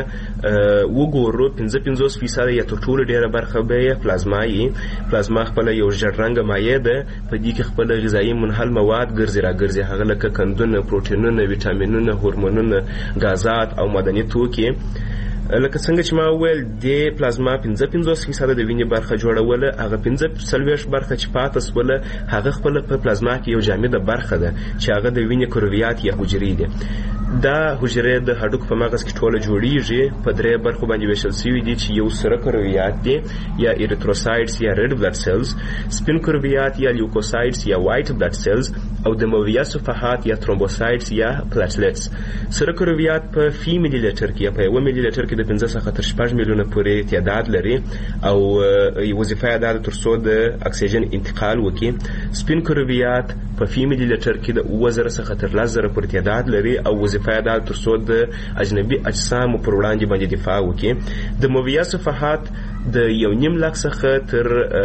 Speaker 21: وګورو 55% یا تر ټولو ډیره برخه به پلازما وي. پلازما خپله یو ژیړ رنګه مایع ده. په دې کې خپله غذایي منحل مواد ګرځي راګرځي، هغه لکه قندونه، پروټینونه، ویټامینونه، هورمونونه، غازات او معدني توکي. لکه څنګه چې ما وویل د پلازما 55% د وینې برخه جوړوله، هغه 45 برخه چې پاتې سوله هغه خپل په پلازما کې یو جامده برخه ده چې هغه د وینې کرویات یا حجرې دي. دا حجرې د هډوکو په مغز کې ټوله جوړیږي، په 3 برخو باندې ویشل شوي دي چې یو سره کرویات دي یا اریتروسایټس یا ریډ بلډ سیلز، سپین کرویات یا لیوکوسایټس یا وایټ بلډ سیلز، او د مویه صفحات یا ترومبوسایټس یا پلاټلیټس. سره کرویات په فی ملي لیټر کې یا په 1 ملي لیټر کې د 15 څخه تر 6 میلیونه پورې تعداد لري او وظیفه یې ده ترڅو د اکسیجن انتقال وکړي. سپین کرویات په فی ملي لیټر کې د 1000 څخه تر 10000 پورې تعداد لري او وظیفه یې ده ترڅو د اجنبي اجسامو پر وړاندې باندې دفاع وکړي. د مویه صفحات د 1.5 لک څخه تر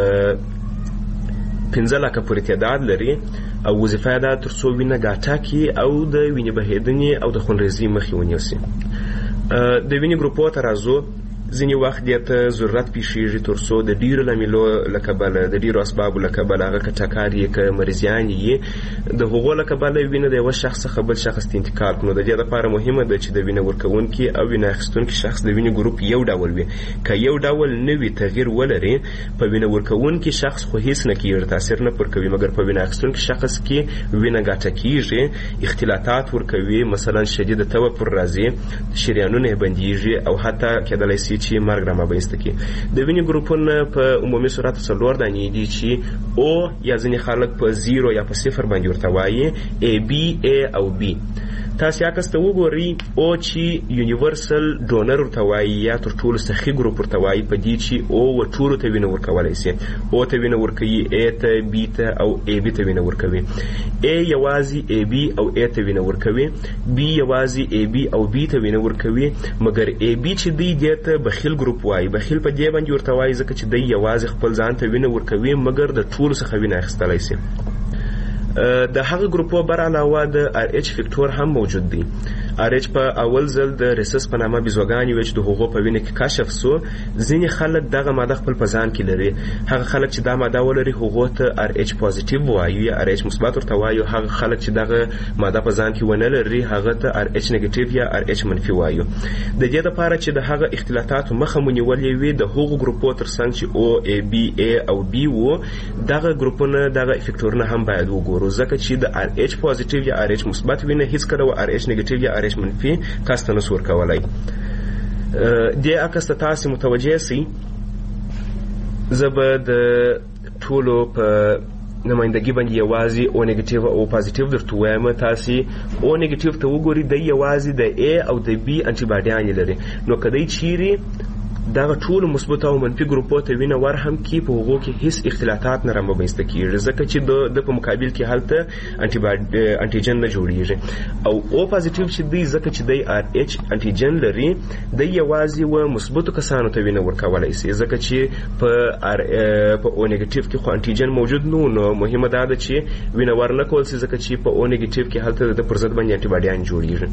Speaker 21: 15 لک پورې تعداد لري او وظیفه یې ده ترڅو وینه ګاټه کړي او د وینې بهیدنې او د خونریزۍ مخې ونیسي. د وینې ګروپو ته راځو. ځینې وخت دې ته ضرورت پیښیږي ترڅو د ډیرو لاملو له کبله د ډیرو اسبابو له کبله هغه کټکار یې که مریضیان یې د هغو له کبله وینه د یوه شخص څخه بل شخص ته انتقال کړو. د دې لپاره مهمه ده چې د وینه ورکوونکي او وینه اخیستونکي شخص د وینې ګروپ یو ډول وي. که یو ډول نه وي تغییر ولري، په وینه ورکوونکي شخص خو هیڅ نه کیږي، تاثیر نه پر کوي، مګر په وینه اخیستونکي شخص کې وینه ګاټه کیږي، اختلاطات ورکوي، مثلا شدید توپر راځي، شریانونه یې بندیږي او حتی کېدلی شي چې مرګ رامنځته کړي. د وینې ګروپونه په عمومي صورت 4 دانې دي چې او یا ځینې خلک په 0 یا په 0 باندې ورته وایي، A B A او B. تاسو عکس ته وګورئ او چې یونیورسل ډونر ورته وایي یا تر ټولو سخي ګروپ ورته وایي، په دې چې او ټولو ته وینه ورکولی شي. او ته وینه ورکوي، A ته، B ته او A B ته وینه ورکوي. A یوازې A B او A ته وینه ورکوي، B یوازې A B او B ته وینه ورکوي، مګر A B چې دی دې ته بخیل ګروپ وایي. بخیل په دې باندې ورته وایي ځکه چې دی یوازې خپل ځان ته وینه ورکوي مګر د ټولو څخه وینه اخیستلی شي. د هغه ګروپو بر علاوه د RH فیکټور هم موجود دی. RH په اول ځل د ریسس په نامه بیزوګانې وې چې د هغو په وینه کې کشف سو. ځینې خلک دغه ماده خپل په ځان کې لري. هغه خلک چې دا ماده ولري هغو ته RH پوزیټیو وایي یا RH مثبت ورته وایي. هغه خلک چې دغه ماده په ځان کې ونه لري هغه ته RH نیگیټیو یا RH منفي وایي. د دې لپاره چې د هغه اختلاطاتو مخه مو نیولې وي د هغو ګروپو ترڅنګ چې O A B A او B وو، دغه ګروپونه دغه فیکټورونه هم باید وګورو ځکه چې د RH پوزیټیو یا RH مثبت وینه هیڅ کله RH نیگیټیو یا RH منفي تاسو ته نشو ورکولای. دې عکس ته تاسو متوجه سئ. زه به د ټولو په نمایندګي باندې یوازې او نیگیټیو او پوزیټیو درته وایم. تاسو او نیگیټیو ته وګورئ، د یوازې د A او د B انټي باډیان لري. نو کدی چیرې دغه ټول مثبت او منفي ګروپو ته وینه ور هم کې په هغو کې هیڅ اختلاطات نه رامنځته کیږي ځکه چې د په مقابل کې هلته انټیجن نه جوړیږي. او پوزیټیو چې دی ځکه چې دی RH انټیجن لري، دی یوازې و مثبتو کسانو ته وینه ورکولای شي ځکه چې په او نیگیټیو کې خو انټیجن موجود نو مهمه ده چې وینه ور نه کول شي ځکه چې په او نیگیټیو کې هلته د پر ضد باندې انټي باډیان جوړیږي.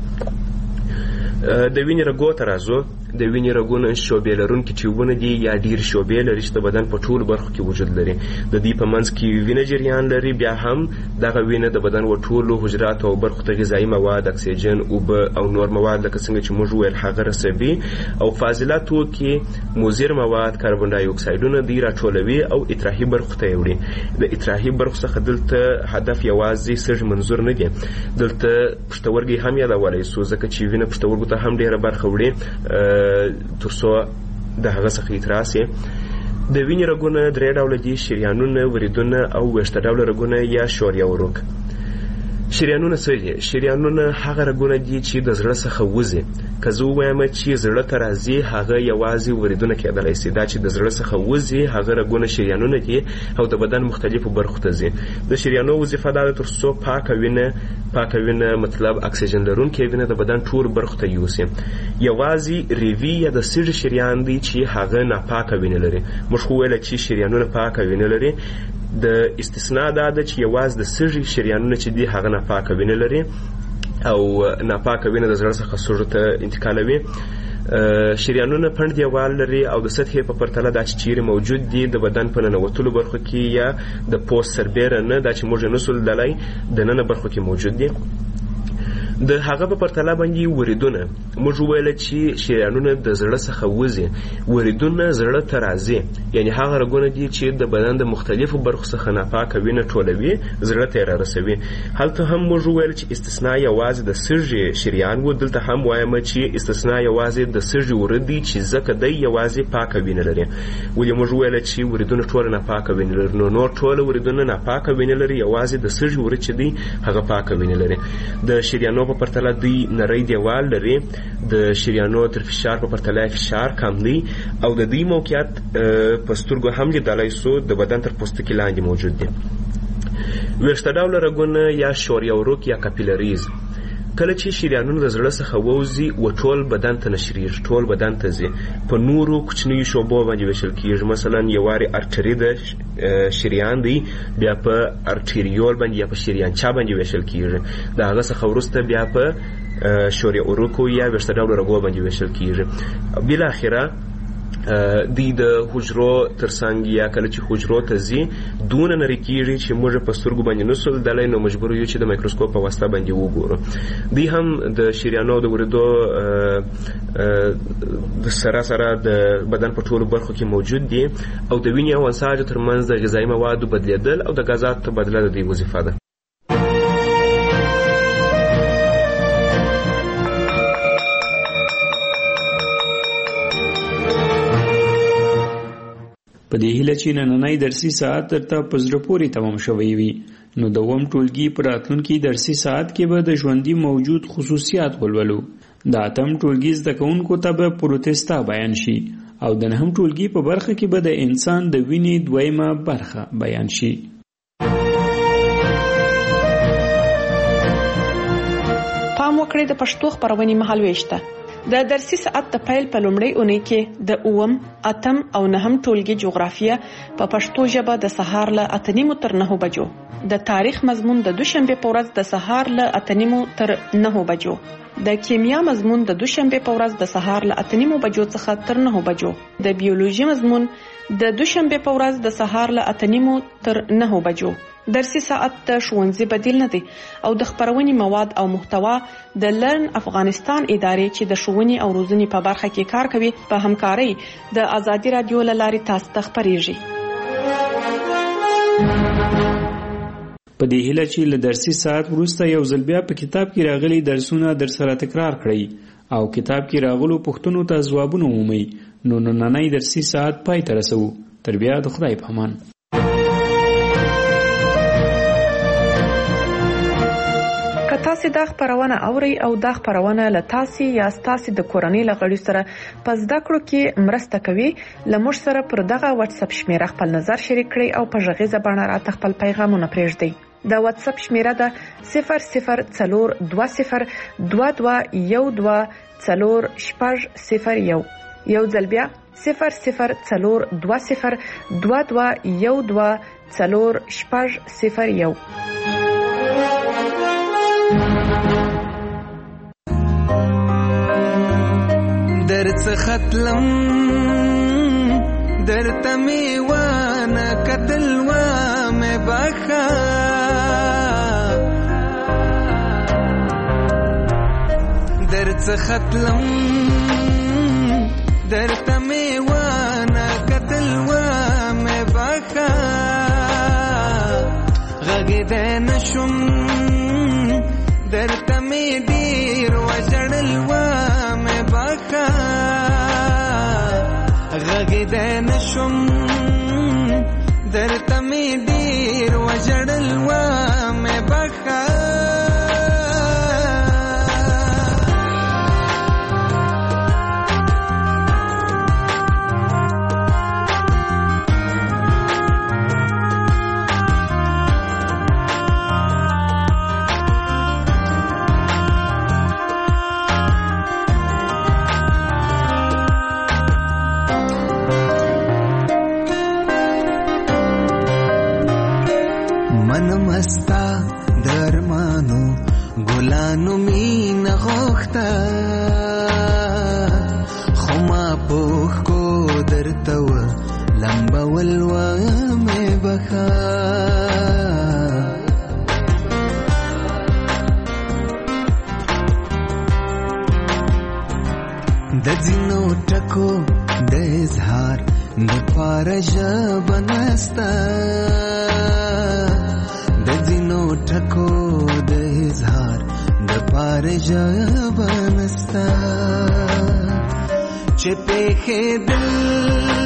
Speaker 21: د وینې رګو ته راځو. د وینې رګونه شعبې لرونکي ټیوبونه دي یا ډیر شعبې لري چې د بدن په ټولو برخو کې وجود لري. د دې په منځ کې وینه جریان لري. بیا هم دغه وینه د بدن و ټولو حجراتو او برخو ته غذایي مواد، اکسیجن، اوبه او نور مواد لکه څنګه چې موږ ویل هغه رسوي او فاضله توکي، مضر مواد، کاربن ډای اکسایډونه دی راټولوي او اطراحي برخو ته وړي. د اطراحي برخو څخه دلته هدف یوازې سږي منظور نه دي، دلته پښتورګي هم یادولی شو ځکه چې وینه پښتورګو ته هم ډیره برخه وړي ترڅو د هغه څخه اطراح شي. د وینې رګونه 3 ډوله دي: شریانونه، وریدونه او ویښته ډوله رګونه یا شوریه ورګ. شریانونه څه دي؟ شریانونه هغه رګونه دي چې د زړه څخه وځي. که زه ووایم چې زړه ته راځي هغه یوازې وریدونه کېدلی شي. دا چې د زړه څخه وځي هغه رګونه شریانونه دي او د بدن مختلفو برخو ته ځي. د شریانو وظیفه دا ده ترڅو پاکه وینه مطلب اکسیجن لرونکې وینه د بدن ټول برخو ته یوسي. یوازې ریوي یا د سږي شریان دی چې هغه ناپاکه وینه لري. موږ خو ویل چې شریانونه پاکه وینه لري. د استثناء دا ده چې یوازې د سږي شریانونه چې دي هغه ناپاکه وینه لري او ناپاکه وینه د زړه څخه سږو ته انتقالوي. شریانونه پنډ دیوال لري او د سطحې په پرتله دا چې چیرې موجود دي د بدن په ننوتلو برخو کې یا د پوست سربیره نه، دا چې موږ نسو لیدلی د ننه برخو کې موجود دي. د هغه په پرتله باندې وریدونه موږ ویل چې شریانونه د زړه څخه وځي، وریدونه زړه ته راځي، یعنی هغه رګونه دي چې د بدن د مختلفو برخو څخه ناپاکه وینه ټولوي زړه ته رارسوي. هلته هم موږ ویل چې استثناء یوازې د سږي شریان و، دلته هم وایم چې استثناء یوازې د سږي ورید دي چې ځکه دی یوازې پاکه وینه لري. ولې موږ ویل چې وریدونه ټول ناپاکه وینه لري؟ نو نور ټول وریدونه ناپاکه وینه لري، یوازې د سږي ورید چې دی هغه پاکه وینه لري. د شریانو په پرتله دوی نری دیوال لري، د شریانو تر فشار په پرتله فشار کم دی او د دې موقعیت په سترګو هم لیدلای سو د بدن تر پوستکي لاندې موجود دي. ویښته ډوله رګونه یا شوریه وروک یا کاپیلریز کله چې شریانونه د زړه څخه ووځي و ټول بدن ته نشریږي، ټول بدن ته ځي، په نورو کوچنیو شعبو باندې ویشل کیږي. مثلا یواري ارټری د شریان دی، بیا په ارټریول باندې یا په شریانچا باندې ویشل کیږي، د هغه څخه وروسته بیا په شوریه وروکو یا ویښته ډوله رګو باندې ویشل کیږي. بالاخره دی د حجرو ترڅنګ یا کله چې حجرو ته ځي دونه نری کیږي چې موږ په سترګو باندې نسو لیدلی، نو مجبور یو چې د مایکروسکوپ په واسطه باندې وګورو. دی هم د شریانو د وریدو د سره د بدن په ټولو برخو کې موجود دي او د وینې او انساجو ترمنځ د غذایي موادو بدلیدل او د غازاتو تبادله د دوی وظیفه ده.
Speaker 18: په دې هیله چې نننی درسي ساعت درته په زړه پورې تمام شوی وي، نو د اووم ټولګي په راتلونکي درسي ساعت کې به د ژوندي موجود خصوصیات ولولو. د اتم ټولګي زده کوونکو ته به پروتستا بیان شي او د نهم ټولګي په برخه کې به د انسان د وینې دویمه برخه بیان شي.
Speaker 17: پام وکړئ د پښتو خبرونې مهالويشته. د درسي ساعت د پیل په لومړۍ اونۍ کې د اووم، اتم او نهم ټولګي جغرافیه په پښتو ژبه د سهار له 8:30 تر 9 بجو، د تاریخ مضمون د دوشنبه په ورځ د سهار له 8:30 تر 9 بجو، د کیمیا مضمون د دوشنبه په ورځ د سهار له 8:30 بجو څخه تر 9 بجو، د بیولوژي مضمون د دوشنبه په ورځ د سهار له 8:30 تر 9 بجو. درسي ساعت د ښوونځي بدیل نه دی او د خبرونې مواد او محتوا د لرن افغانستان ادارې چې د ښوونې او روزنې په برخه کې کار کوي په همکارۍ د آزادي رادیو له لارې تاسو ته خبرېږي.
Speaker 18: په دې هیله چې له درسي ساعت وروسته یو ځل بیا په کتاب کې راغلي درسونه در سره تکرار کړئ او کتاب کې راغلو پوښتنو ته ځوابونه ومومئ. نو نننی درسي ساعت پای ته رسوو. تر بیا د خدای په امان. تاسو دا خبرونه اوري او دا خبرونه له تاسو یا تاسو د کورنۍ لغړي سره پس دا کړو کې مرسته کوي. لمر سره پر دغه واتس اپ شمیره خپل نظر شریک کړئ او په ژغیزه باندې راته خپل پیغامونه پرېږدئ. دا واتس اپ شمیره ده 004212124001. یو ځل بیا 004212124001.
Speaker 3: درڅ ختلم درته میوانه قتل و مې بخا درڅ ختلم درته میوانه قتل و مې بخا غږ نشم درته می ډیر وجړل و مې بخا غږ نشم درته می ډیر وجړل و مې بخا مستا درمانو ګلانو مين غوخته خما پوخ کو درته و لمبا ولوا مې بخا ټکو د اظهار د پاره ژبه نسته د ځینو ټکو د اظهار د پاره ژبه نسته چې پېښېدل